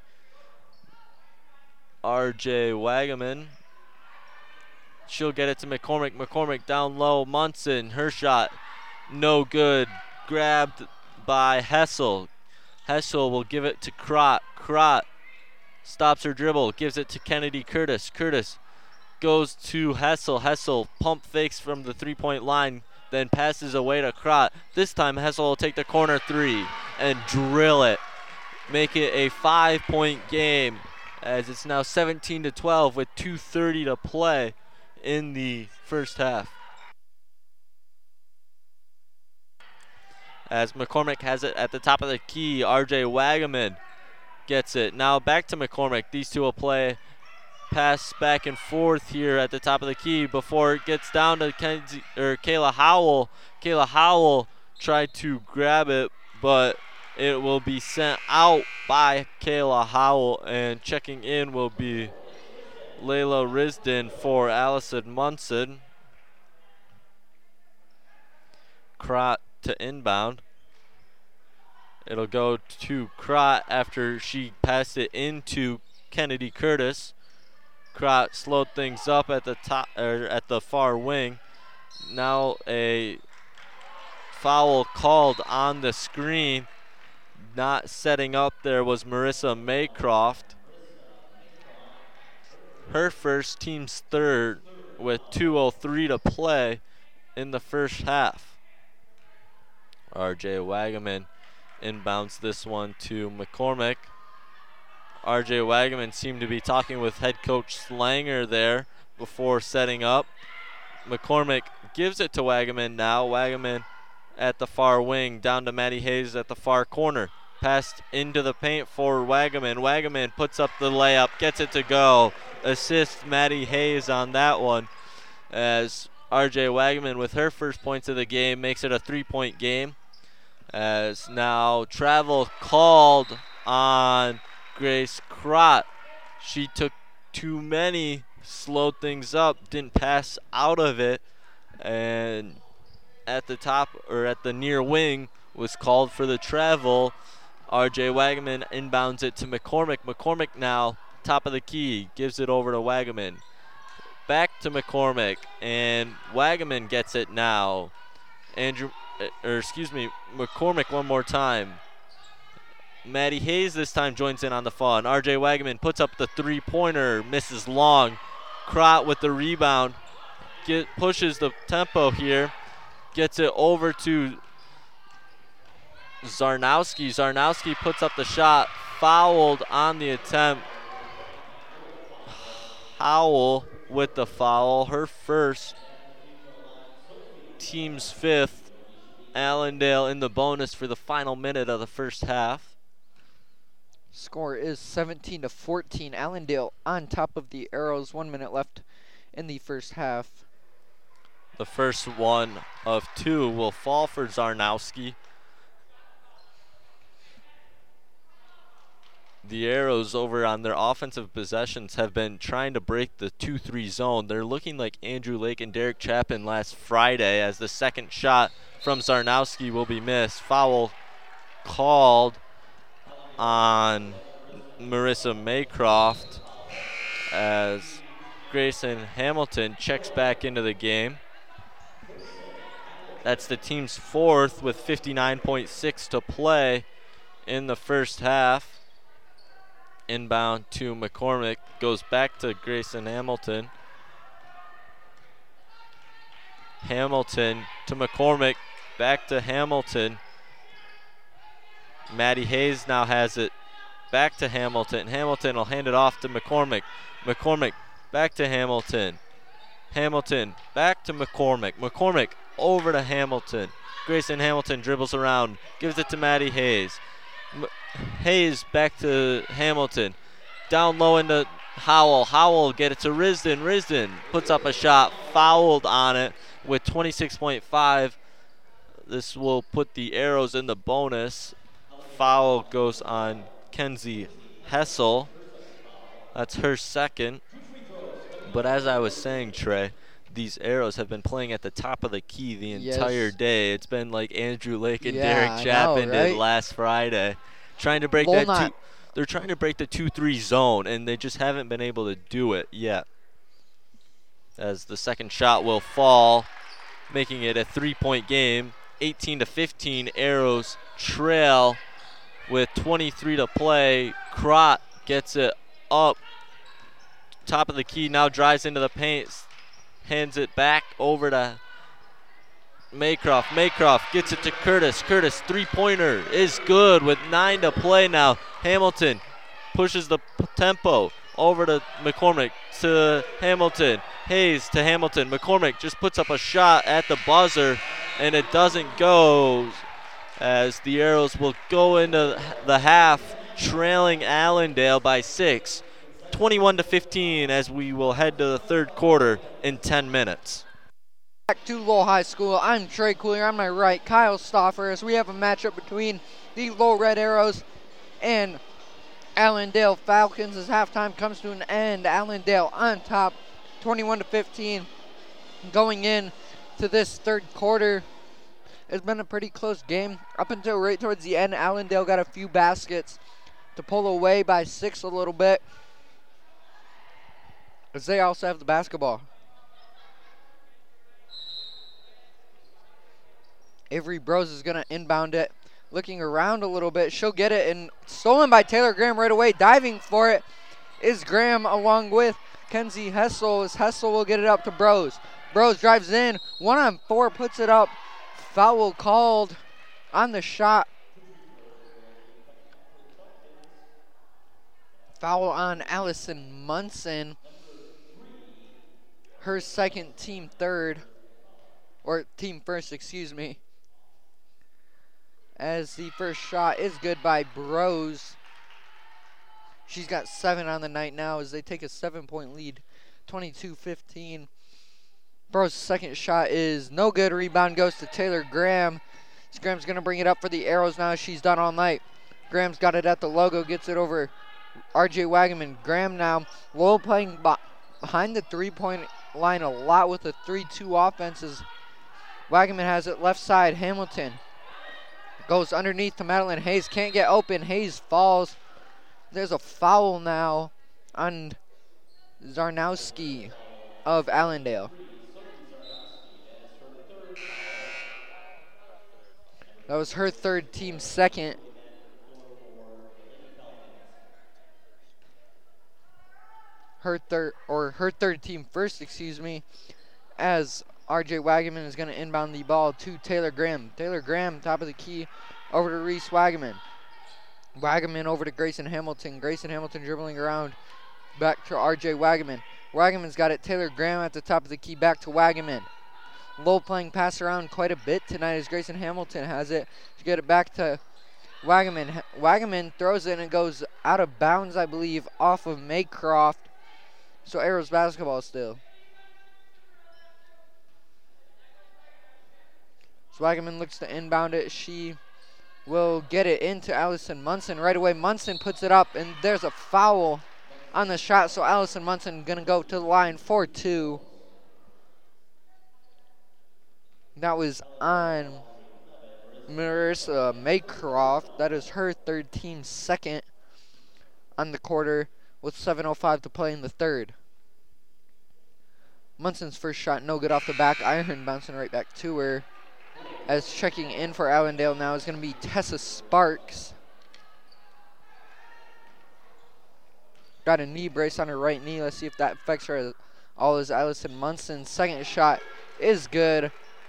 RJ Wagaman. She'll get it to McCormick. McCormick down low. Munson, her shot, no good. Grabbed by Hessel. Hessel will give it to Crott. Crott stops her dribble, gives it to Kennedy Curtis. Curtis goes to Hessel. Hessel pump fakes from the three-point line, then passes away to Crott. This time Hessel will take the corner three and drill it. Make it a 5-point game as it's now 17-12 with 2:30 to play in the first half. As McCormick has it at the top of the key, RJ Wagaman gets it. Now back to McCormick. These two will play pass back and forth here at the top of the key before it gets down to Kayla Howell. Kayla Howell tried to grab it, but it will be sent out by Kayla Howell, and checking in will be Layla Risden for Allison Munson. Crott to inbound. It'll go to Crott after she passed it into Kennedy Curtis. Crott slowed things up at the top, or at the far wing. Now a foul called on the screen. not setting up there was Marissa Maycroft. Her first, team's third, with 2:03 to play in the first half. RJ Wagaman inbounds this one to McCormick. RJ Wagaman seemed to be talking with head coach Slanger there before setting up. McCormick gives it to Wagaman now. Wagaman at the far wing, down to Maddie Hayes at the far corner. Passed into the paint for Wagaman. Wagaman puts up the layup, gets it to go. Assists Maddie Hayes on that one, as RJ Wagaman with her first points of the game makes it a 3-point game. As now travel called on Grace Crott. She took too many, slowed things up, didn't pass out of it, and at the top, or at the near wing, was called for the travel. RJ Wagaman inbounds it to McCormick. McCormick now, top of the key, gives it over to Wagaman. Back to McCormick, and Wagaman gets it now. McCormick one more time. Maddie Hayes this time joins in on the fun. RJ Wagaman puts up the three-pointer, misses long. Crott with the rebound, pushes the tempo here, gets it over to Zarnowski. Zarnowski puts up the shot, fouled on the attempt. Howell with the foul, her first, team's fifth. Allendale in the bonus for the final minute of the first half. Score is 17-14. Allendale on top of the Arrows. 1 minute left in the first half. The first one of two will fall for Zarnowski. The Arrows over on their offensive possessions have been trying to break the 2-3 zone. They're looking like Andrew Lake and Derek Chapin last Friday, as the second shot from Zarnowski will be missed. Foul called on Marissa Maycroft as Grayson Hamilton checks back into the game. That's the team's fourth with 59.6 to play in the first half. Inbound to McCormick, goes back to Grayson Hamilton. Hamilton to McCormick, back to Hamilton. Maddie Hayes now has it, back to Hamilton. Hamilton will hand it off to McCormick. McCormick back to Hamilton. Hamilton back to McCormick. McCormick over to Hamilton. Grayson Hamilton dribbles around, gives it to Maddie Hayes. Hayes back to Hamilton. Down low into Howell. Howell get it to Risden. Risden puts up a shot, fouled on it with 26.5. This will put the Arrows in the bonus. Foul goes on Kenzie Hessel. That's her second. But as I was saying, Trey, these Arrows have been playing at the top of the key the entire day. It's been like Andrew Lake and Derek Chapin did last Friday. Trying to break they're trying to break the 2-3 zone, and they just haven't been able to do it yet. As the second shot will fall, making it a 3-point game. 18-15, Arrows trail with 23 to play. Crott gets it up, top of the key, now drives into the paint, hands it back over to Maycroft. Maycroft gets it to Curtis. Curtis, three-pointer is good with 9 to play now. Hamilton pushes the tempo over to McCormick, to Hamilton. Hayes to Hamilton. McCormick just puts up a shot at the buzzer, and it doesn't go, as the Arrows will go into the half trailing Allendale by 6. 21-15 as we will head to the third quarter in 10 minutes. Back to Lowell High School. I'm Trey Coolier. On my right, Kyle Stoffer, as we have a matchup between the Lowell Red Arrows and Allendale Falcons as halftime comes to an end. Allendale on top, 21-15. Going in to this third quarter, it's been a pretty close game. Up until right towards the end, Allendale got a few baskets to pull away by 6 a little bit, as they also have the basketball. Avery Bros is going to inbound it. looking around a little bit. She'll get it, and stolen by Taylor Graham right away. Diving for it is Graham along with Kenzie Hessel, as Hessel will get it up to Bros. Bros drives in, 1-on-4, puts it up. Foul called on the shot. Foul on Allison Munson. Her second, team third. Or team first, excuse me. As the first shot is good by Bros. She's got 7 on the night now as they take a 7-point lead, 22-15. Bros' second shot is no good. Rebound goes to Taylor Graham. Graham's going to bring it up for the Arrows now. She's done all night. Graham's got it at the logo, gets it over RJ Wagaman. Graham now low playing behind the three-point line a lot with the 3-2 offenses. Wagaman has it left side. Hamilton goes underneath to Madeline Hayes. Can't get open. Hayes falls. There's a foul now on Zarnowski of Allendale. That was her third, team second. Her third, team first, excuse me, as RJ Wagaman is going to inbound the ball to Taylor Graham. Taylor Graham, top of the key, over to Reese Wagaman. Wagaman over to Grayson Hamilton. Grayson Hamilton dribbling around back to RJ Wagaman. Wagaman's got it. Taylor Graham at the top of the key, back to Wagaman. Low playing pass around quite a bit tonight as Grayson Hamilton has it to get it back to Wagaman. Wagaman throws it and it goes out of bounds, I believe, off of Maycroft. So Arrows basketball still. So Wagaman looks to inbound it. She will get it into Allison Munson right away. Munson puts it up, and there's a foul on the shot. So Allison Munson going to go to the line for 2. That was on Marissa Maycroft. That is her third, team second on the quarter with 7:05 to play in the third. Munson's first shot no good off the back iron, bouncing right back to her. As checking in for Allendale now is going to be Tessa Sparks. Got a knee brace on her right knee. Let's see if that affects her at all as Allison Munson's second shot is good.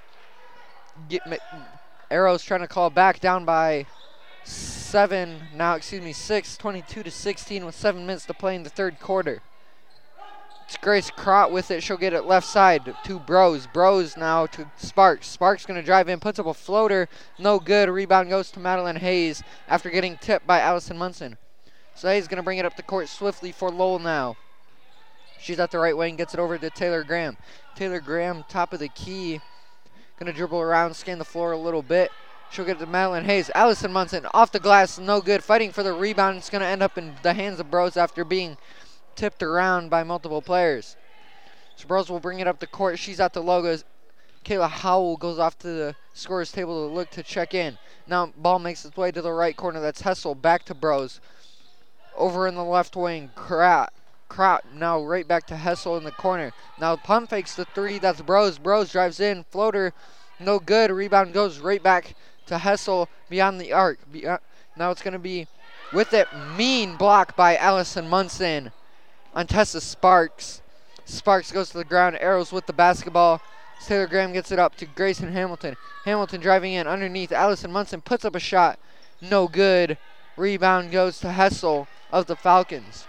Arrows trying to call back, down by 7 now, 6, 22-16 with 7 minutes to play in the third quarter. It's Grace Crott with it. She'll get it left side to Bros. Bros now to Sparks. Sparks going to drive in, puts up a floater. No good. Rebound goes to Madeline Hayes after getting tipped by Allison Munson. So Hayes going to bring it up the court swiftly for Lowell now. She's at the right wing, gets it over to Taylor Graham. Taylor Graham, top of the key. Going to dribble around, scan the floor a little bit. She'll get it to Madeline Hayes. Allison Munson off the glass, no good. Fighting for the rebound. It's going to end up in the hands of Bros after being tipped around by multiple players. So Bros will bring it up the court. She's at the logos. Kayla Howell goes off to the scorer's table to look to check in. Now ball makes its way to the right corner. That's Hessel. Back to Bros. Over in the left wing, Kraut now right back to Hessel in the corner. Now pump fakes the 3. That's Bros. Bros drives in. Floater, no good. Rebound goes right back to Hessel beyond the arc. Now it's going to be with it. Mean block by Allison Munson on Tessa Sparks. Sparks goes to the ground. Arrows with the basketball. Taylor Graham gets it up to Grayson Hamilton. Hamilton driving in underneath. Allison Munson puts up a shot. No good. Rebound goes to Hessel of the Falcons.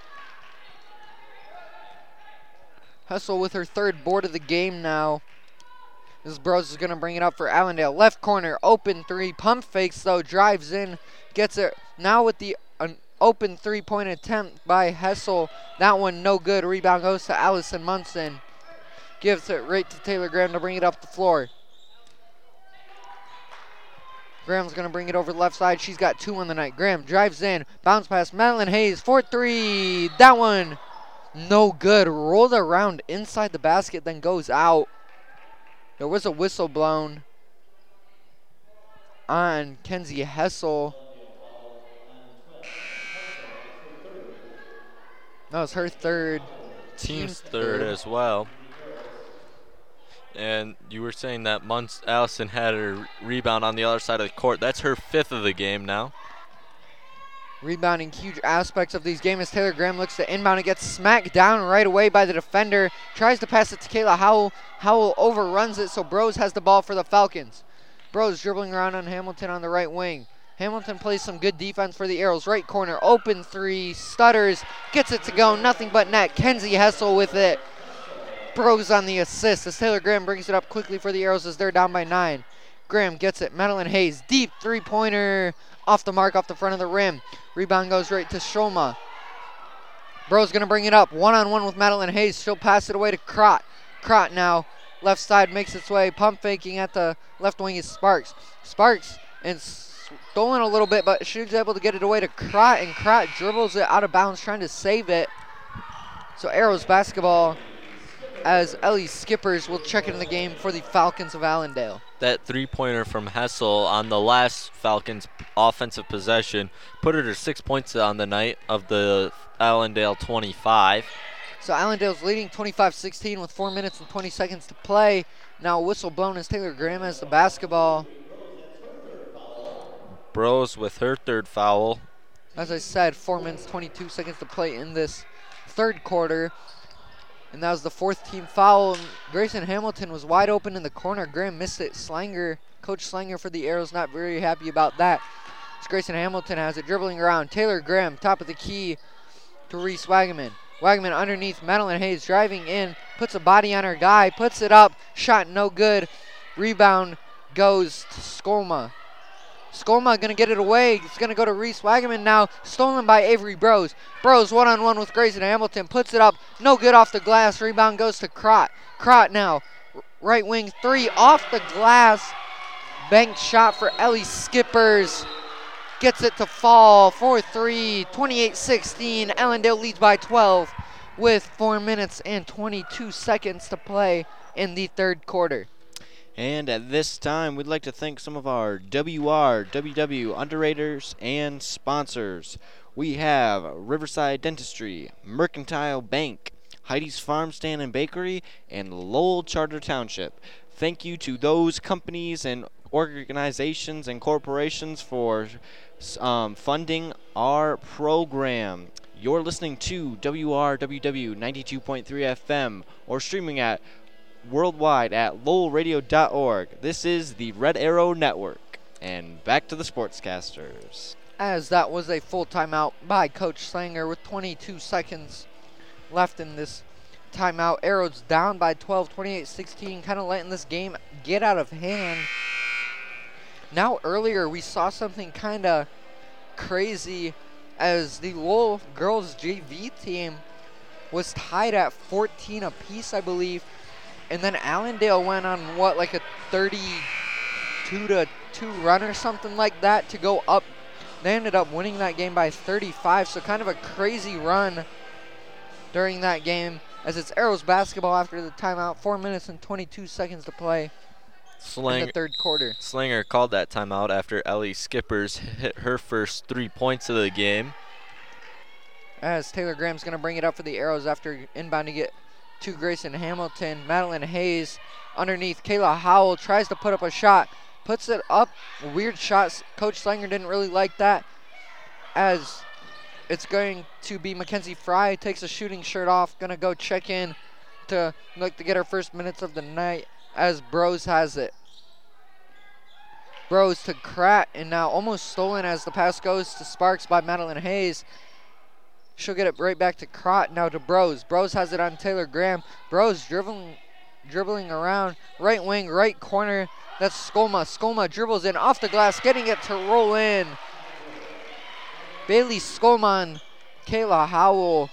Hessel with her third board of the game now. This Bros is going to bring it up for Allendale. Left corner, open 3. Pump fakes though, drives in, gets it. Now with the open 3-point attempt by Hessel. That one no good. Rebound goes to Allison Munson. Gives it right to Taylor Graham to bring it up the floor. Graham's going to bring it over the left side. She's got 2 on the night. Graham drives in, bounce pass, Madeline Hayes, 4-3. That one no good. Rolled around inside the basket, then goes out. There was a whistle blown on Kenzie Hessel. That was her third. Team's third as well. And you were saying that Allison had her rebound on the other side of the court. That's her 5th of the game now. Rebounding, huge aspects of these games as Taylor Graham looks to inbound and gets smacked down right away by the defender. Tries to pass it to Kayla Howell. Howell overruns it, so Bros has the ball for the Falcons. Bros dribbling around on Hamilton on the right wing. Hamilton plays some good defense for the Arrows. Right corner, open three, stutters, gets it to go, nothing but net. Kenzie Hessel with it. Bros on the assist as Taylor Graham brings it up quickly for the Arrows as they're down by 9. Graham gets it, Madeline Hayes, deep three-pointer, off the mark, off the front of the rim. Rebound goes right to Shoma. Bros gonna bring it up, one-on-one with Madeline Hayes. She'll pass it away to Crott. Crott now, left side makes its way, pump faking at the left wing is Sparks. Sparks and stolen a little bit, but she's able to get it away to Crott, and Crott dribbles it out of bounds, trying to save it. So Arrows basketball, as Ellie Skippers will check into the game for the Falcons of Allendale. That three-pointer from Hessel on the last Falcons offensive possession put her to 6 points on the night of the Allendale 25. So Allendale's leading 25-16 with 4 minutes and 20 seconds to play. Now a whistle blown as Taylor Graham has the basketball. Bros with her 3rd foul. As I said, 4 minutes, 22 seconds to play in this 3rd quarter. And that was the 4th team foul. Grayson Hamilton was wide open in the corner. Graham missed it. Coach Slanger for the Arrows not very happy about that. As Grayson Hamilton has it dribbling around. Taylor Graham, top of the key to Reese Wagaman. Wagaman underneath, Madeline Hayes driving in, puts a body on her guy, puts it up, shot no good. Rebound goes to Skolma. Skolma gonna get it away. It's gonna go to Reese Wagaman now. Stolen by Avery Bros. Bros one-on-one with Grayson Hamilton. Puts it up. No good off the glass. Rebound goes to Crott. Crott now. Right wing three off the glass. Banked shot for Ellie Skippers. Gets it to fall. 4-3. 28-16. Allendale leads by 12 with 4 minutes and 22 seconds to play in the 3rd quarter. And at this time, we'd like to thank some of our WRWW underwriters and sponsors. We have Riverside Dentistry, Mercantile Bank, Heidi's Farm Stand and Bakery, and Lowell Charter Township. Thank you to those companies and organizations and corporations for funding our program. You're listening to WRWW 92.3 FM or streaming at worldwide at lowellradio.org. This is the Red Arrow Network. And back to the sportscasters. As that was a full timeout by Coach Slanger with 22 seconds left in this timeout. Arrows down by 12, 28-16, kind of letting this game get out of hand. Now earlier we saw something kind of crazy as the Lowell girls JV team was tied at 14 apiece, I believe. And then Allendale went on, like a 32-2 run or something like that to go up. They ended up winning that game by 35, so kind of a crazy run during that game as it's Arrows basketball after the timeout. 4 minutes and 22 seconds to play in the 3rd quarter. Slanger called that timeout after Ellie Skippers hit her first 3 points of the game. As Taylor Graham's going to bring it up for the Arrows after inbounding it to Grayson Hamilton. Madeline Hayes underneath. Kayla Howell tries to put up a shot. Puts it up. Weird shot. Coach Slanger didn't really like that. As it's going to be Mackenzie Fry. Takes a shooting shirt off. Going to go check in to look to get her first minutes of the night as Bros has it. Bros to Kratt, and now almost stolen as the pass goes to Sparks by Madeline Hayes. She'll get it right back to Crott, now to Bros. Bros has it on Taylor Graham. Bros dribbling around. Right wing, right corner. That's Skolma. Skolma dribbles in off the glass, getting it to roll in. Bailey Skolman, Kayla Howell.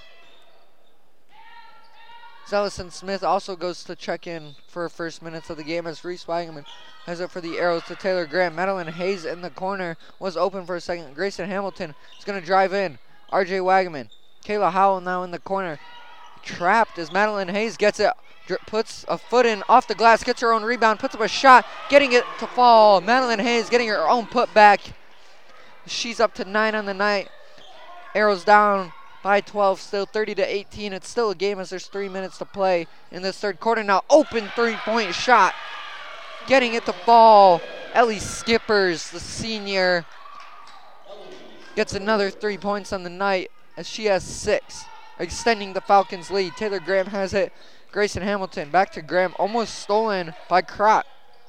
Zellison Smith also goes to check in for her first minutes of the game as Reese Wagaman has it for the Arrows to Taylor Graham. Madeline Hayes in the corner was open for a second. Grayson Hamilton is going to drive in. RJ Wagaman. Kayla Howell now in the corner. Trapped as Madeline Hayes gets it. Puts a foot in off the glass. Gets her own rebound. Puts up a shot. Getting it to fall. Madeline Hayes getting her own putback. She's up to 9 on the night. Arrows down by 12, still 30-18. It's still a game as there's 3 minutes to play in this third quarter. Now open three-point shot. Getting it to fall. Ellie Skippers, the senior, gets another 3 points on the night as she has 6, extending the Falcons' lead. Taylor Graham has it. Grayson Hamilton back to Graham, almost stolen by Crott.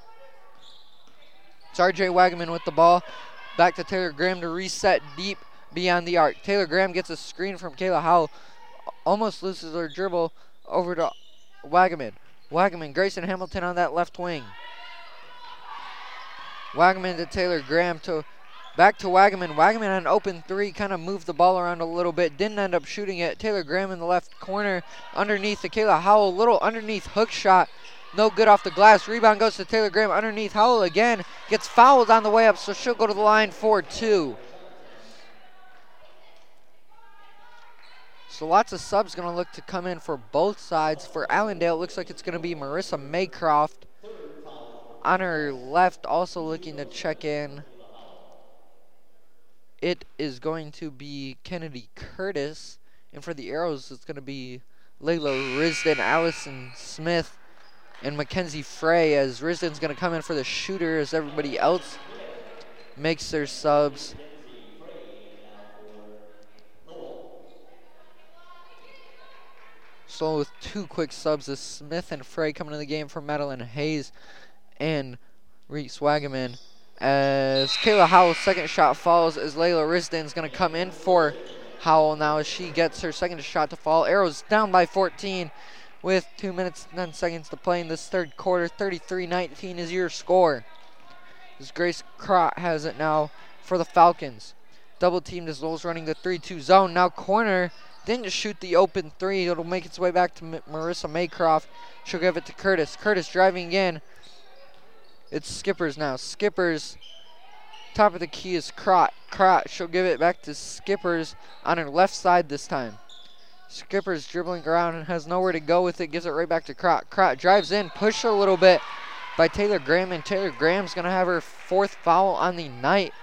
It's RJ Wagaman with the ball. Back to Taylor Graham to reset deep beyond the arc. Taylor Graham gets a screen from Kayla Howell. Almost loses her dribble over to Wagaman. Wagaman, Grayson Hamilton on that left wing. Wagaman to Taylor Graham back to Wagaman. Wagaman on an open three, kind of moved the ball around a little bit. Didn't end up shooting it. Taylor Graham in the left corner underneath to Kayla Howell. Little underneath hook shot. No good off the glass. Rebound goes to Taylor Graham underneath. Howell again gets fouled on the way up, so she'll go to the line for 2. So lots of subs going to look to come in for both sides. For Allendale, it looks like it's going to be Marissa Maycroft. On her left, also looking to check in, it is going to be Kennedy Curtis. And for the Arrows, it's going to be Layla Risden, Allison Smith, and Mackenzie Frey, as Risden's going to come in for the shooter as everybody else makes their subs. So with 2 quick subs, is Smith and Frey coming to the game for Madeline Hayes and Reese Wagaman. As Kayla Howell's second shot falls, as Layla Risden's going to come in for Howell now as she gets her second shot to fall. Arrows down by 14 with 2 minutes and 10 seconds to play in this third quarter. 33-19 is your score. As Grace Crott has it now for the Falcons. Double teamed as Lowell's running the 3-2 zone. Now corner. Didn't shoot the open three. It'll make its way back to Marissa Maycroft. She'll give it to Curtis. Curtis driving in. It's Skippers now. Skippers. Top of the key is Crott. Crott. She'll give it back to Skippers on her left side this time. Skippers dribbling around and has nowhere to go with it. Gives it right back to Crott. Crott drives in. Pushed a little bit by Taylor Graham. And Taylor Graham's going to have her 4th foul on the night.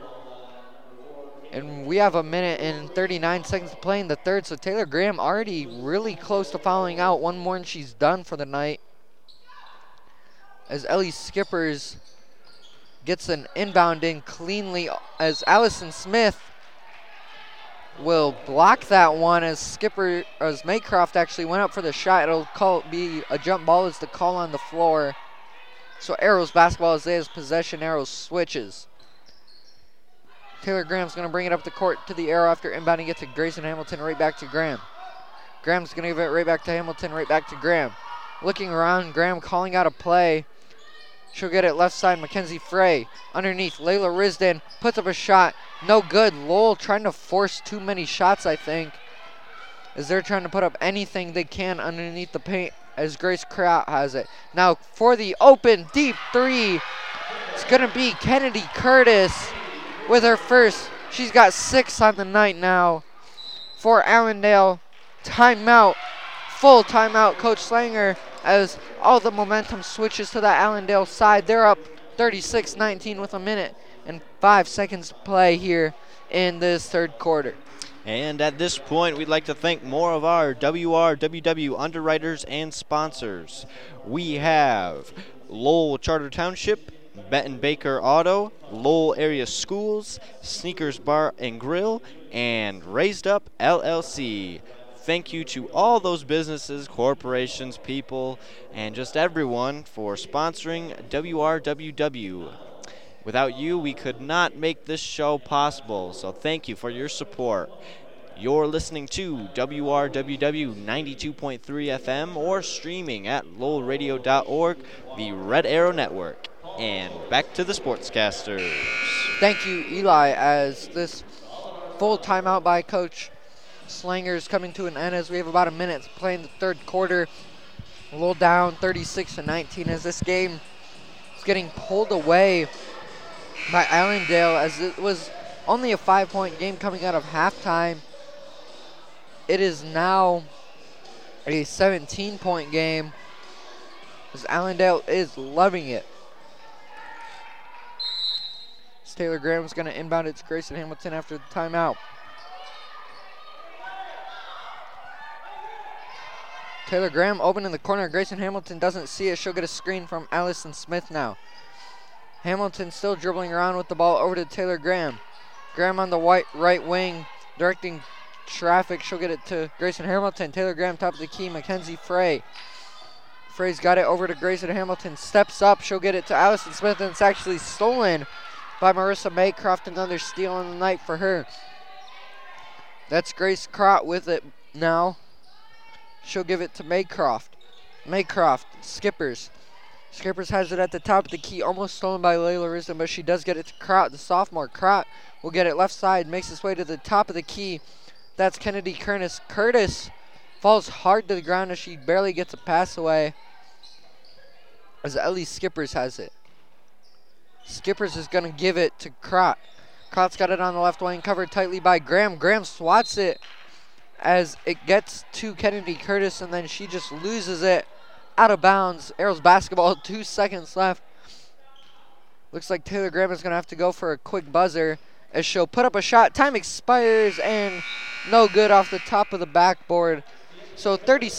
And we have 1 minute and 39 seconds to play in the third. So Taylor Graham already really close to fouling out. One more and she's done for the night. As Ellie Skippers gets an inbound in cleanly, as Allison Smith will block that one as Maycroft actually went up for the shot. It'll be a jump ball as the call on the floor. So Arrows basketball as they has possession. Arrows switches. Taylor Graham's going to bring it up the court to the Arrow after inbounding it to Grayson Hamilton, right back to Graham. Graham's going to give it right back to Hamilton, right back to Graham. Looking around, Graham calling out a play. She'll get it left side, Mackenzie Frey. Underneath, Layla Risden puts up a shot. No good. Lowell trying to force too many shots, I think, as they're trying to put up anything they can underneath the paint, as Grace Crott has it. Now for the open, deep three, it's going to be Kennedy Curtis with her first. She's got 6 on the night now for Allendale. Timeout, full timeout, Coach Slanger, as all the momentum switches to the Allendale side. They're up 36-19 with 1 minute and 5 seconds to play here in this third quarter. And at this point, we'd like to thank more of our WRWW underwriters and sponsors. We have Lowell Charter Township, Benton Baker Auto, Lowell Area Schools, Sneakers Bar and Grill, and Raised Up LLC. Thank you to all those businesses, corporations, people, and just everyone for sponsoring WRWW. Without you, we could not make this show possible, so thank you for your support. You're listening to WRWW 92.3 FM or streaming at lowellradio.org, the Red Arrow Network. And back to the sportscasters. Thank you, Eli, as this full timeout by Coach Slanger is coming to an end as we have about 1 minute to play in the third quarter. A little down 36-19 as this game is getting pulled away by Allendale, as it was only a 5-point game coming out of halftime. It is now a 17-point game as Allendale is loving it. Taylor Graham's going to inbound it to Grayson Hamilton after the timeout. Taylor Graham open in the corner. Grayson Hamilton doesn't see it. She'll get a screen from Allison Smith now. Hamilton still dribbling around with the ball over to Taylor Graham. Graham on the right wing, directing traffic. She'll get it to Grayson Hamilton. Taylor Graham top of the key. Mackenzie Frey. Frey's got it over to Grayson Hamilton. Steps up. She'll get it to Allison Smith, and it's actually stolen by Marissa Maycroft. Another steal on the night for her. That's Grace Crott with it now. She'll give it to Maycroft. Maycroft, Skippers. Skippers has it at the top of the key, almost stolen by Layla Risden, but she does get it to Crott, the sophomore. Crott will get it left side, makes his way to the top of the key. That's Kennedy Curtis. Curtis falls hard to the ground as she barely gets a pass away, as Ellie Skippers has it. Skippers is going to give it to Crott. Crott's got it on the left wing, covered tightly by Graham. Graham swats it as it gets to Kennedy Curtis, and then she just loses it out of bounds. Arrows basketball, 2 seconds left. Looks like Taylor Graham is going to have to go for a quick buzzer as she'll put up a shot. Time expires, and no good off the top of the backboard. So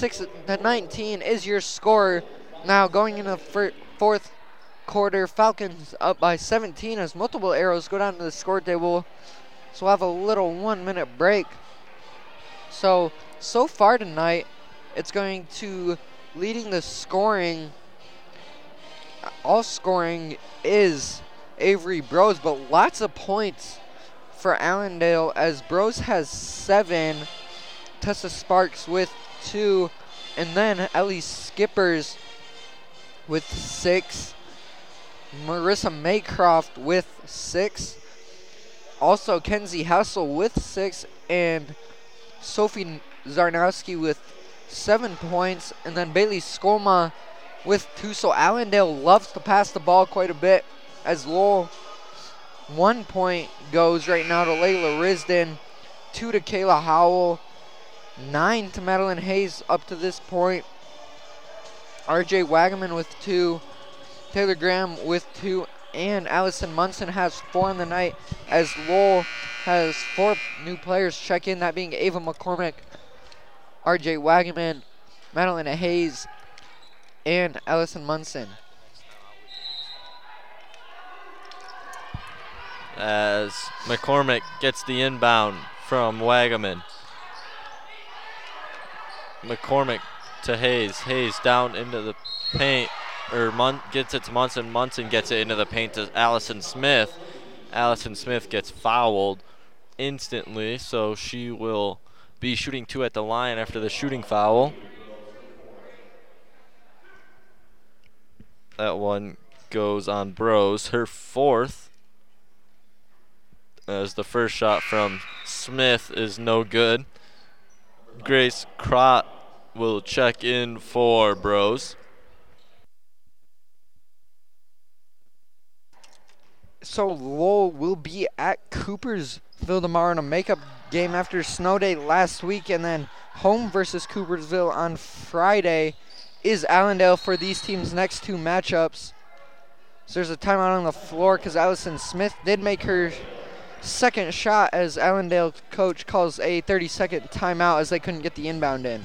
36-19 is your score. Now going into the fourth quarter, Falcons up by 17 as multiple arrows go down to the score table. So we'll have a little 1 minute break. So far tonight, it's going to leading the scoring. All scoring is Avery Bros, but lots of points for Allendale as Bros has 7, Tessa Sparks with 2, and then Ellie Skippers with 6, Marissa Maycroft with 6, also Kenzie Hassel with 6, and Sophie Zarnowski with 7 points, and then Bailey Skolma with 2. So Allendale loves to pass the ball quite a bit as Lowell 1 point goes right now to Layla Risden, 2 to Kayla Howell, 9 to Madeline Hayes up to this point. RJ Wagaman with 2, Taylor Graham with 2, and Allison Munson has 4 on the night as Lowell has 4 new players check in, that being Ava McCormick, RJ Wagaman, Madeline Hayes, and Allison Munson. As McCormick gets the inbound from Wagaman. McCormick to Hayes. Hayes down into the paint, or gets it to Munson. Munson gets it into the paint to Allison Smith. Allison Smith gets fouled instantly, so she will be shooting 2 at the line after the shooting foul. That one goes on Bros, her 4th, as the first shot from Smith is no good. Grace Crott will check in for Bros. So Lowell will be at Coopersville tomorrow in a makeup game after snow day last week, and then home versus Coopersville on Friday is Allendale for these teams' next 2 matchups. So there's a timeout on the floor because Allison Smith did make her second shot as Allendale coach calls a 30-second timeout as they couldn't get the inbound in.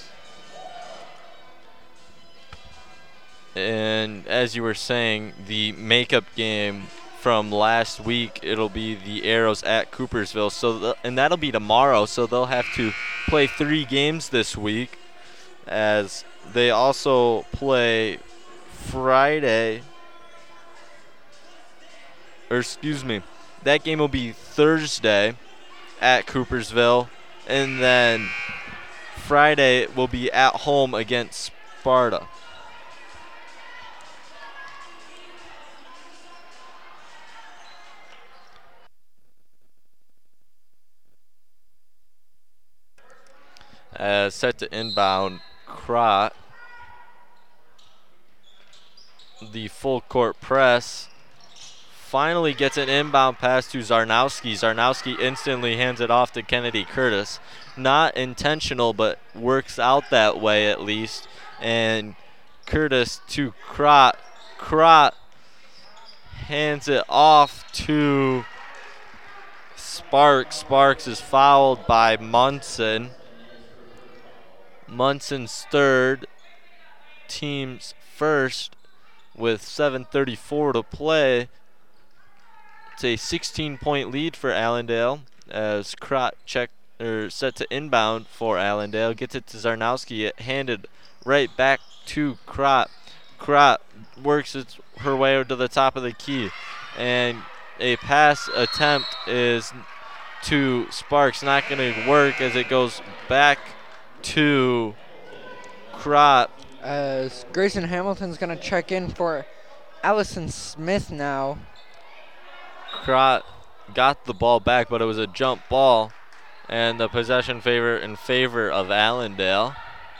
And as you were saying, the makeup game from last week, it'll be the Arrows at Coopersville. So and that'll be tomorrow, so they'll have to play 3 games this week, as they also play Friday. Or excuse me, that game will be Thursday at Coopersville, and then Friday will be at home against Sparta. Set to inbound, Crott. The full court press. Finally gets an inbound pass to Zarnowski. Zarnowski instantly hands it off to Kennedy Curtis. Not intentional, but works out that way at least. And Curtis to Crott. Crott hands it off to Sparks. Sparks is fouled by Munson. Munson's third, team's first, with 7:34 to play. It's a 16-point lead for Allendale as Krot set to inbound for Allendale. Gets it to Zarnowski, handed right back to Krot. Krot works her way to the top of the key, and a pass attempt is to Sparks. Not going to work as it goes back to Krot. As Grayson Hamilton's going to check in for Allison Smith now. Krot got the ball back, but it was a jump ball, and the possession in favor of Allendale.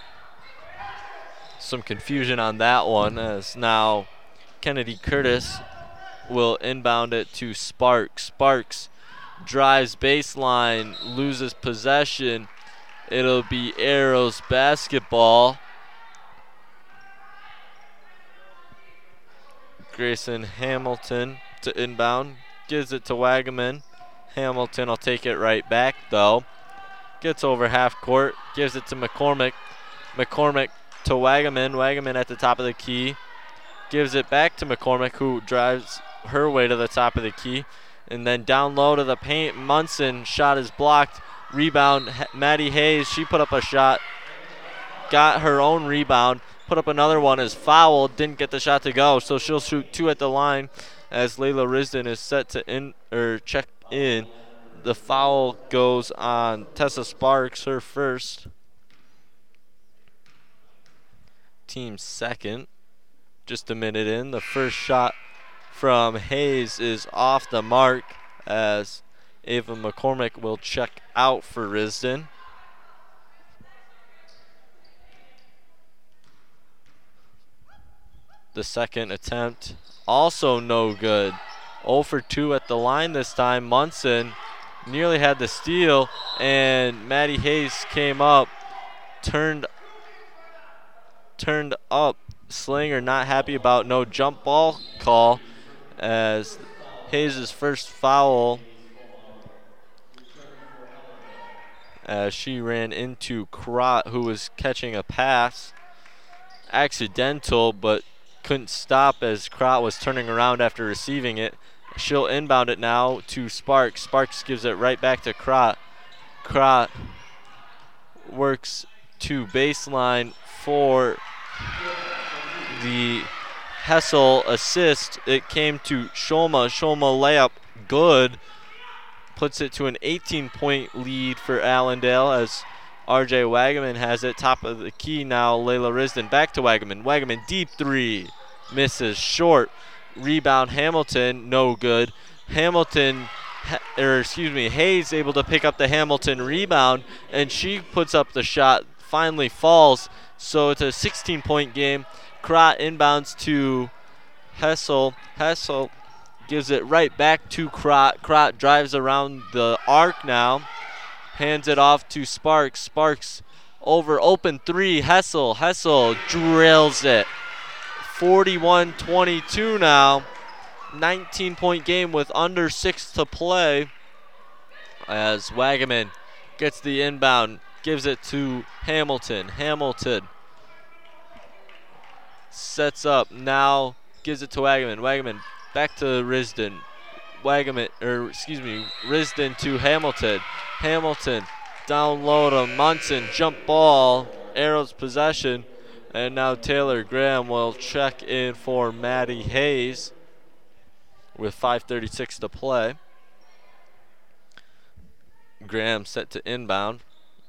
Some confusion on that one, as now Kennedy Curtis will inbound it to Sparks. Sparks drives baseline, loses possession. It'll be Arrows basketball. Grayson Hamilton to inbound, gives it to Wagaman. Hamilton will take it right back though. Gets over half court, gives it to McCormick. McCormick to Wagaman. Wagaman at the top of the key. Gives it back to McCormick, who drives her way to the top of the key. And then down low to the paint. Munson, shot is blocked. Rebound, Maddie Hayes, she put up a shot. Got her own rebound. Put up another one, is fouled. Didn't get the shot to go, so she'll shoot 2 at the line as Layla Risden is set to check in. The foul goes on Tessa Sparks, her first. Team second. Just a minute in. The first shot from Hayes is off the mark as Ava McCormick will check out for Risden. The second attempt also no good. 0 for 2 at the line this time. Munson nearly had the steal, and Maddie Hayes came up, turned up. Slinger not happy about no jump ball call as Hayes' first foul as she ran into Krot, who was catching a pass. Accidental, but couldn't stop as Krot was turning around after receiving it. She'll inbound it now to Sparks. Sparks gives it right back to Krot. Krot works to baseline for the Hessel assist. It came to Shulma. Shulma layup good. Puts it to an 18-point lead for Allendale as RJ Wagaman has it. Top of the key now. Layla Risden back to Wagaman. Wagaman deep three. Misses short. Rebound Hamilton. No good. Hayes able to pick up the Hamilton rebound, and she puts up the shot. Finally falls. So it's a 16-point game. Krot inbounds to Hessel. Hessel gives it right back to Krot. Krot drives around the arc now. Hands it off to Sparks. Sparks over open three. Hessel drills it. 41-22 now. 19-point game with under 6 to play as Wagaman gets the inbound. Gives it to Hamilton. Hamilton sets up. Now gives it to Wagaman. Wagaman back to Risden. Risden to Hamilton. Hamilton down low to Munson. Jump ball. Arrows possession. And now Taylor Graham will check in for Maddie Hayes with 5:36 to play. Graham set to inbound.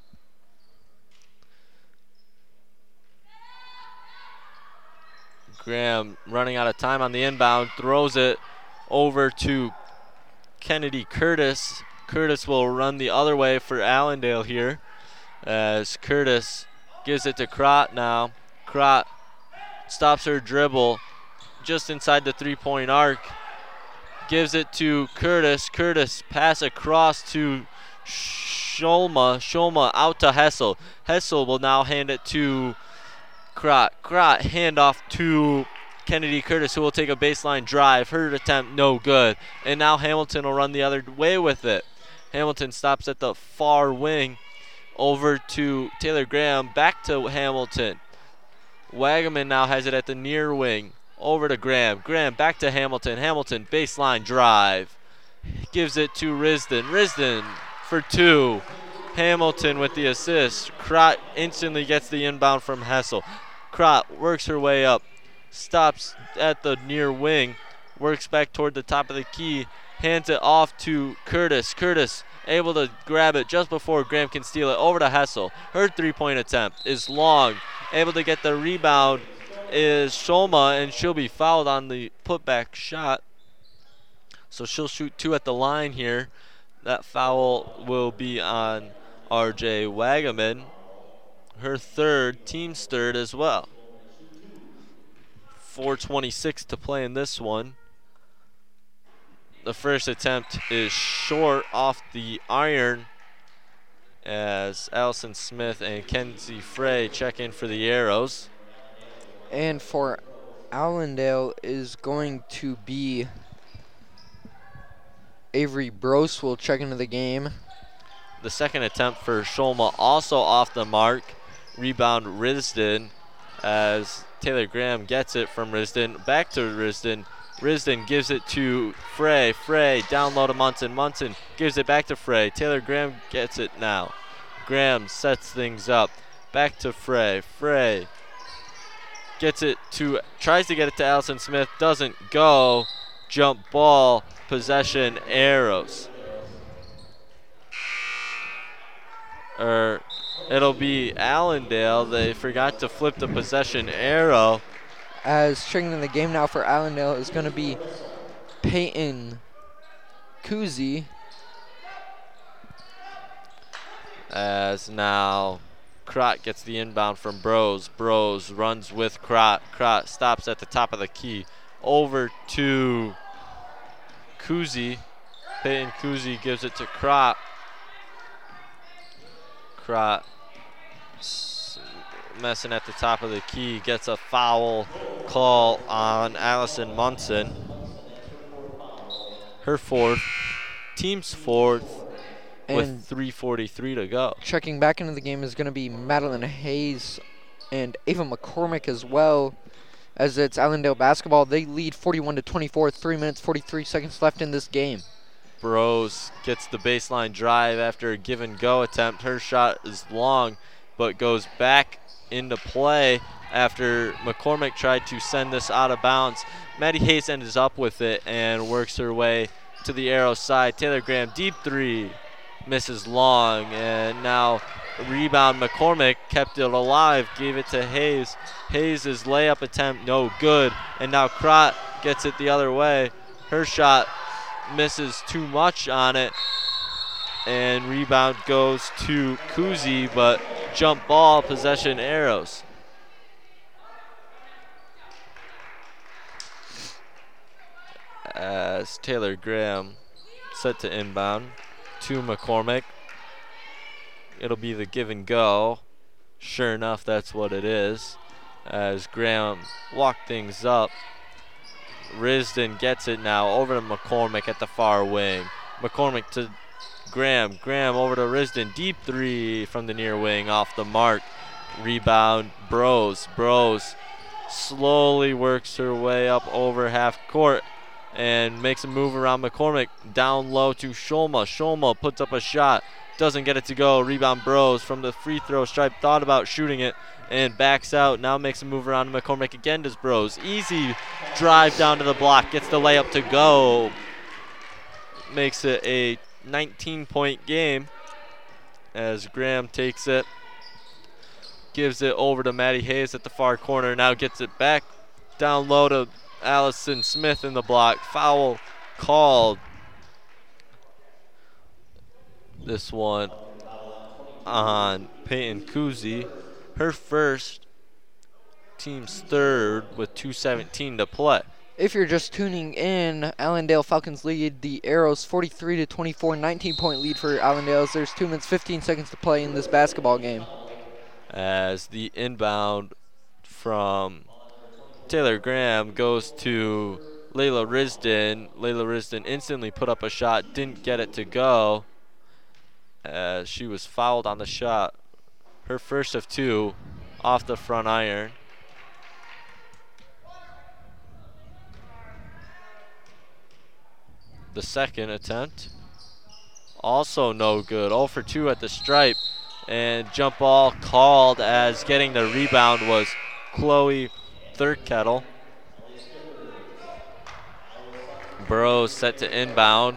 Graham running out of time on the inbound, throws it over to Kennedy Curtis. Curtis will run the other way for Allendale here as Curtis gives it to Krot now. Krot stops her dribble just inside the three-point arc. Gives it to Curtis. Curtis pass across to Shulma. Shulma out to Hessel. Hessel will now hand it to Krot. Krot handoff to Kennedy Curtis, who will take a baseline drive. Her attempt no good. And now Hamilton will run the other way with it. Hamilton stops at the far wing. over to Taylor Graham, back to Hamilton. Wagaman now has it at the near wing. Over to Graham. Graham back to Hamilton. Hamilton baseline drive. Gives it to Risden. Risden for 2. Hamilton with the assist. Krot instantly gets the inbound from Hessel. Krot works her way up. Stops at the near wing. Works back toward the top of the key. Hands it off to Curtis. Curtis able to grab it just before Graham can steal it. Over to Hessel. Her 3-point attempt is long. Able to get the rebound is Shoma, and she'll be fouled on the putback shot. So she'll shoot 2 at the line here. That foul will be on RJ Wagaman. Her 3rd, team's 3rd as well. 4:26 to play in this one. The first attempt is short off the iron as Allison Smith and Kenzie Frey check in for the Arrows. And for Allendale is going to be Avery Brose will check into the game. The second attempt for Shulma also off the mark. Rebound Risden as Taylor Graham gets it from Risden. Back to Risden. Risden gives it to Frey. Frey down low to Munson. Munson gives it back to Frey. Taylor Graham gets it now. Graham sets things up. Back to Frey. Frey gets it to, tries to get it to Allison Smith. Doesn't go. Jump ball. Possession Arrows. It'll be Allendale. They forgot to flip the possession arrow. As checking in the game now for Allendale is going to be Peyton Kuzi. As now Krot gets the inbound from Brose. Brose runs with Krot. Krot stops at the top of the key. Over to Kuzi. Peyton Kuzi gives it to Krot. Krot messing at the top of the key, gets a foul call on Allison Munson. Her 4th, team's 4th, with 3:43 to go. Checking back into the game is going to be Madeline Hayes and Ava McCormick as well, as it's Allendale basketball. They lead 41-24, 3 minutes, 43 seconds left in this game. Brose gets the baseline drive after a give and go attempt. Her shot is long, but goes back into play after McCormick tried to send this out of bounds. Maddie Hayes ends up with it and works her way to the Arrow side. Taylor Graham, deep 3, misses long, and now rebound McCormick kept it alive, gave it to Hayes. Hayes' layup attempt, no good, and now Krot gets it the other way. Her shot misses too much on it, and rebound goes to Kuzi, but jump ball, possession Arrows. As Taylor Graham set to inbound to McCormick. It'll be the give and go. Sure enough, that's what it is. As Graham walked things up. Risden gets it now over to McCormick at the far wing. McCormick to Graham. Graham over to Risden. Deep 3 from the near wing off the mark. Rebound Brose. Brose slowly works her way up over half court and makes a move around McCormick. Down low to Shulma. Shulma puts up a shot. Doesn't get it to go. Rebound Brose from the free throw stripe. Thought about shooting it and backs out. Now makes a move around to McCormick again. Does Brose. Easy drive down to the block. Gets the layup to go. Makes it a 19-point game as Graham takes it. Gives it over to Maddie Hayes at the far corner. Now gets it back down low to Allison Smith in the block. Foul called. This one on Peyton Kuzi. Her first, team's 3rd with 2:17 to play. If you're just tuning in, Allendale Falcons lead the Arrows 43-24, 19-point lead for Allendale. There's 2 minutes, 15 seconds to play in this basketball game. As the inbound from Taylor Graham goes to Layla Risden. Layla Risden instantly put up a shot, didn't get it to go. as she was fouled on the shot. Her first of 2 off the front iron. The second attempt, also no good. 0 for 2 at the stripe, and jump ball called as getting the rebound was Chloe Thirkettle. Burrows set to inbound.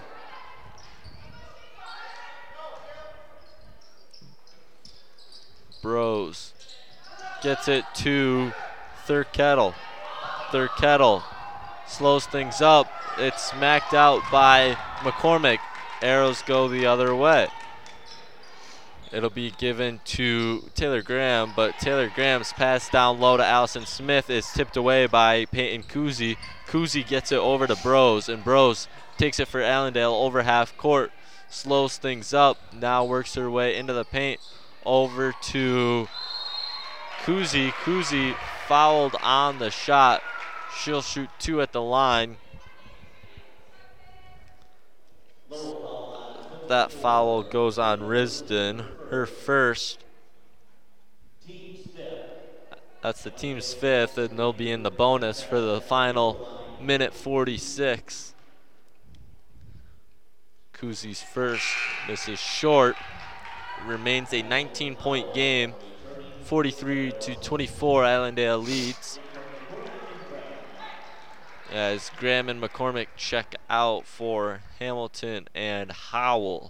Burrows gets it to Thirkettle. Thirkettle slows things up. It's smacked out by McCormick. Arrows go the other way. It'll be given to Taylor Graham, but Taylor Graham's pass down low to Allison Smith is tipped away by Peyton Kuzi. Kuzi gets it over to Bros, and Bros takes it for Allendale over half court. Slows things up, now works her way into the paint. Over to Kuzi. Kuzi fouled on the shot. She'll shoot 2 at the line. That foul goes on Risden, her first. That's the team's 5th, and they'll be in the bonus for the final minute 46. Kuzi's first misses short. Remains a 19-point game. 43-24, Allendale leads. As Graham and McCormick check out for Hamilton and Howell.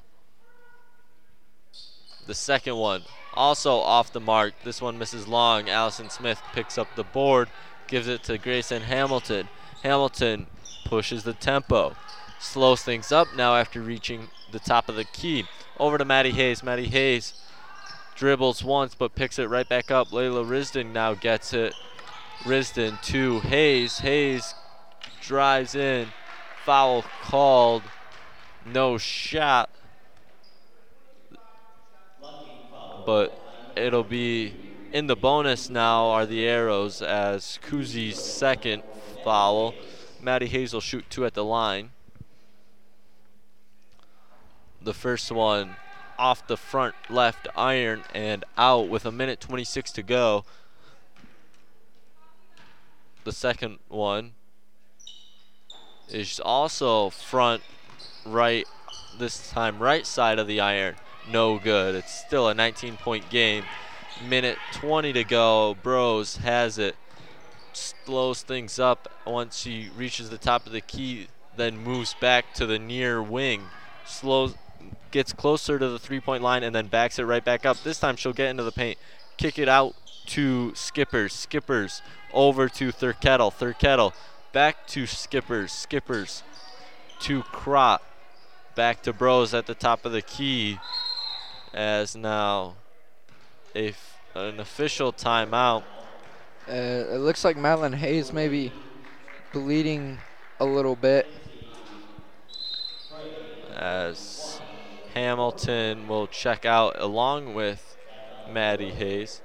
The second one, also off the mark. This one misses long. Allison Smith picks up the board, gives it to Grayson Hamilton. Hamilton pushes the tempo, slows things up now after reaching the top of the key. Over to Maddie Hayes. Maddie Hayes dribbles once but picks it right back up. Layla Risden now gets it. Risden to Hayes. Hayes drives in, foul called, no shot, but it'll be in the bonus now are the arrows as Kuzi's second foul. Maddie Hayes will shoot 2 at the line. The first one off the front left iron and out with 1:26 to go. The second one is also front right, this time right side of the iron. No good. It's still a 19-point game. 1:20 to go. Bros has it. Slows things up once she reaches the top of the key, then moves back to the near wing. Gets closer to the 3-point line and then backs it right back up. This time she'll get into the paint. Kick it out to Skippers. Skippers over to Thirkettle. Thirkettle back to Skippers. Skippers to Crott. Back to Bros at the top of the key. As now an official timeout. It looks like Madeline Hayes may be bleeding a little bit. As Hamilton will check out along with Maddie Hayes.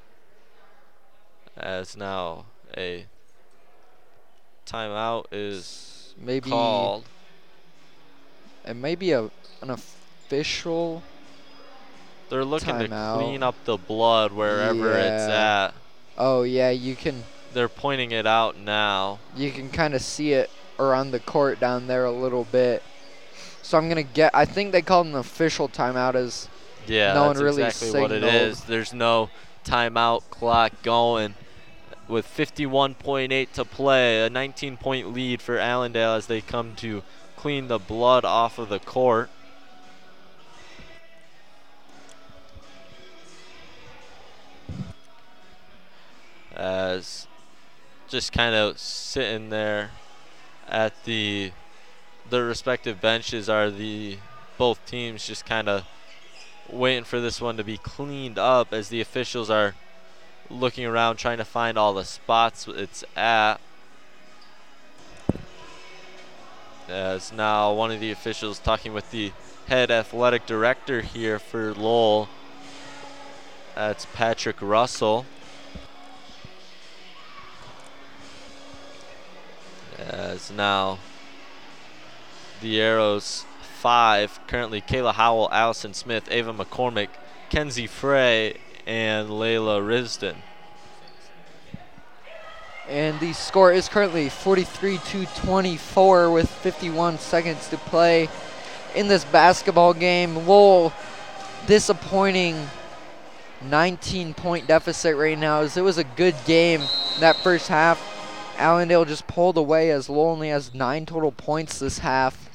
As now a timeout is Maybe called. It may be an official. They're looking timeout. to clean up the blood wherever it's Yeah. at. Oh yeah, you can They're pointing it out now. kind of see it around the court down there a little bit. So I think they called an official timeout as Yeah, no that's one really exactly what it signaled. is. There's no timeout clock going. With 51.8 to play, a 19-point lead for Allendale as they come to clean the blood off of the court. As just kind of sitting there at the respective benches are both teams just kind of waiting for this one to be cleaned up as the officials are looking around trying to find all the spots it's at. As now one of the officials talking with the head athletic director here for Lowell. That's Patrick Russell. As now the arrows 5. Currently, Kayla Howell, Allison Smith, Ava McCormick, Kenzie Frey, and Layla Risden. And the score is currently 43-24 with 51 seconds to play in this basketball game. Lowell, disappointing 19-point deficit right now, as it was a good game that first half. Allendale just pulled away as Lowell only has 9 total points this half.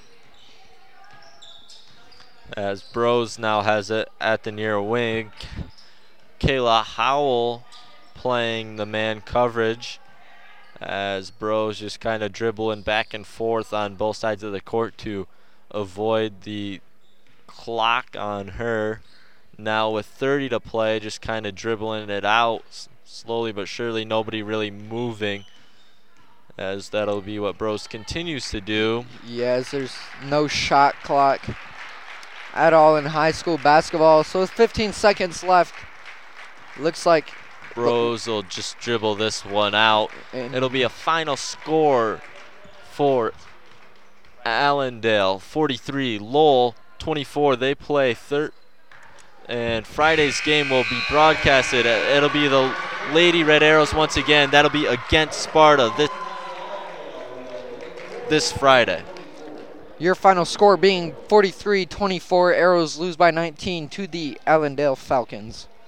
As Bros now has it at the near wing. Kayla Howell playing the man coverage, as Bros just kind of dribbling back and forth on both sides of the court to avoid the clock on her. Now with 30 to play, just kind of dribbling it out slowly but surely, nobody really moving, as that'll be what Bros continues to do. Yes, there's no shot clock at all in high school basketball. So with 15 seconds left, looks like Bros will just dribble this one out. and It'll be a final score for Allendale, 43. Lowell, 24. They play and Friday's game will be broadcasted. It'll be the Lady Red Arrows once again. That'll be against Sparta this Friday. your final score being 43-24. Arrows lose by 19 to the Allendale Falcons.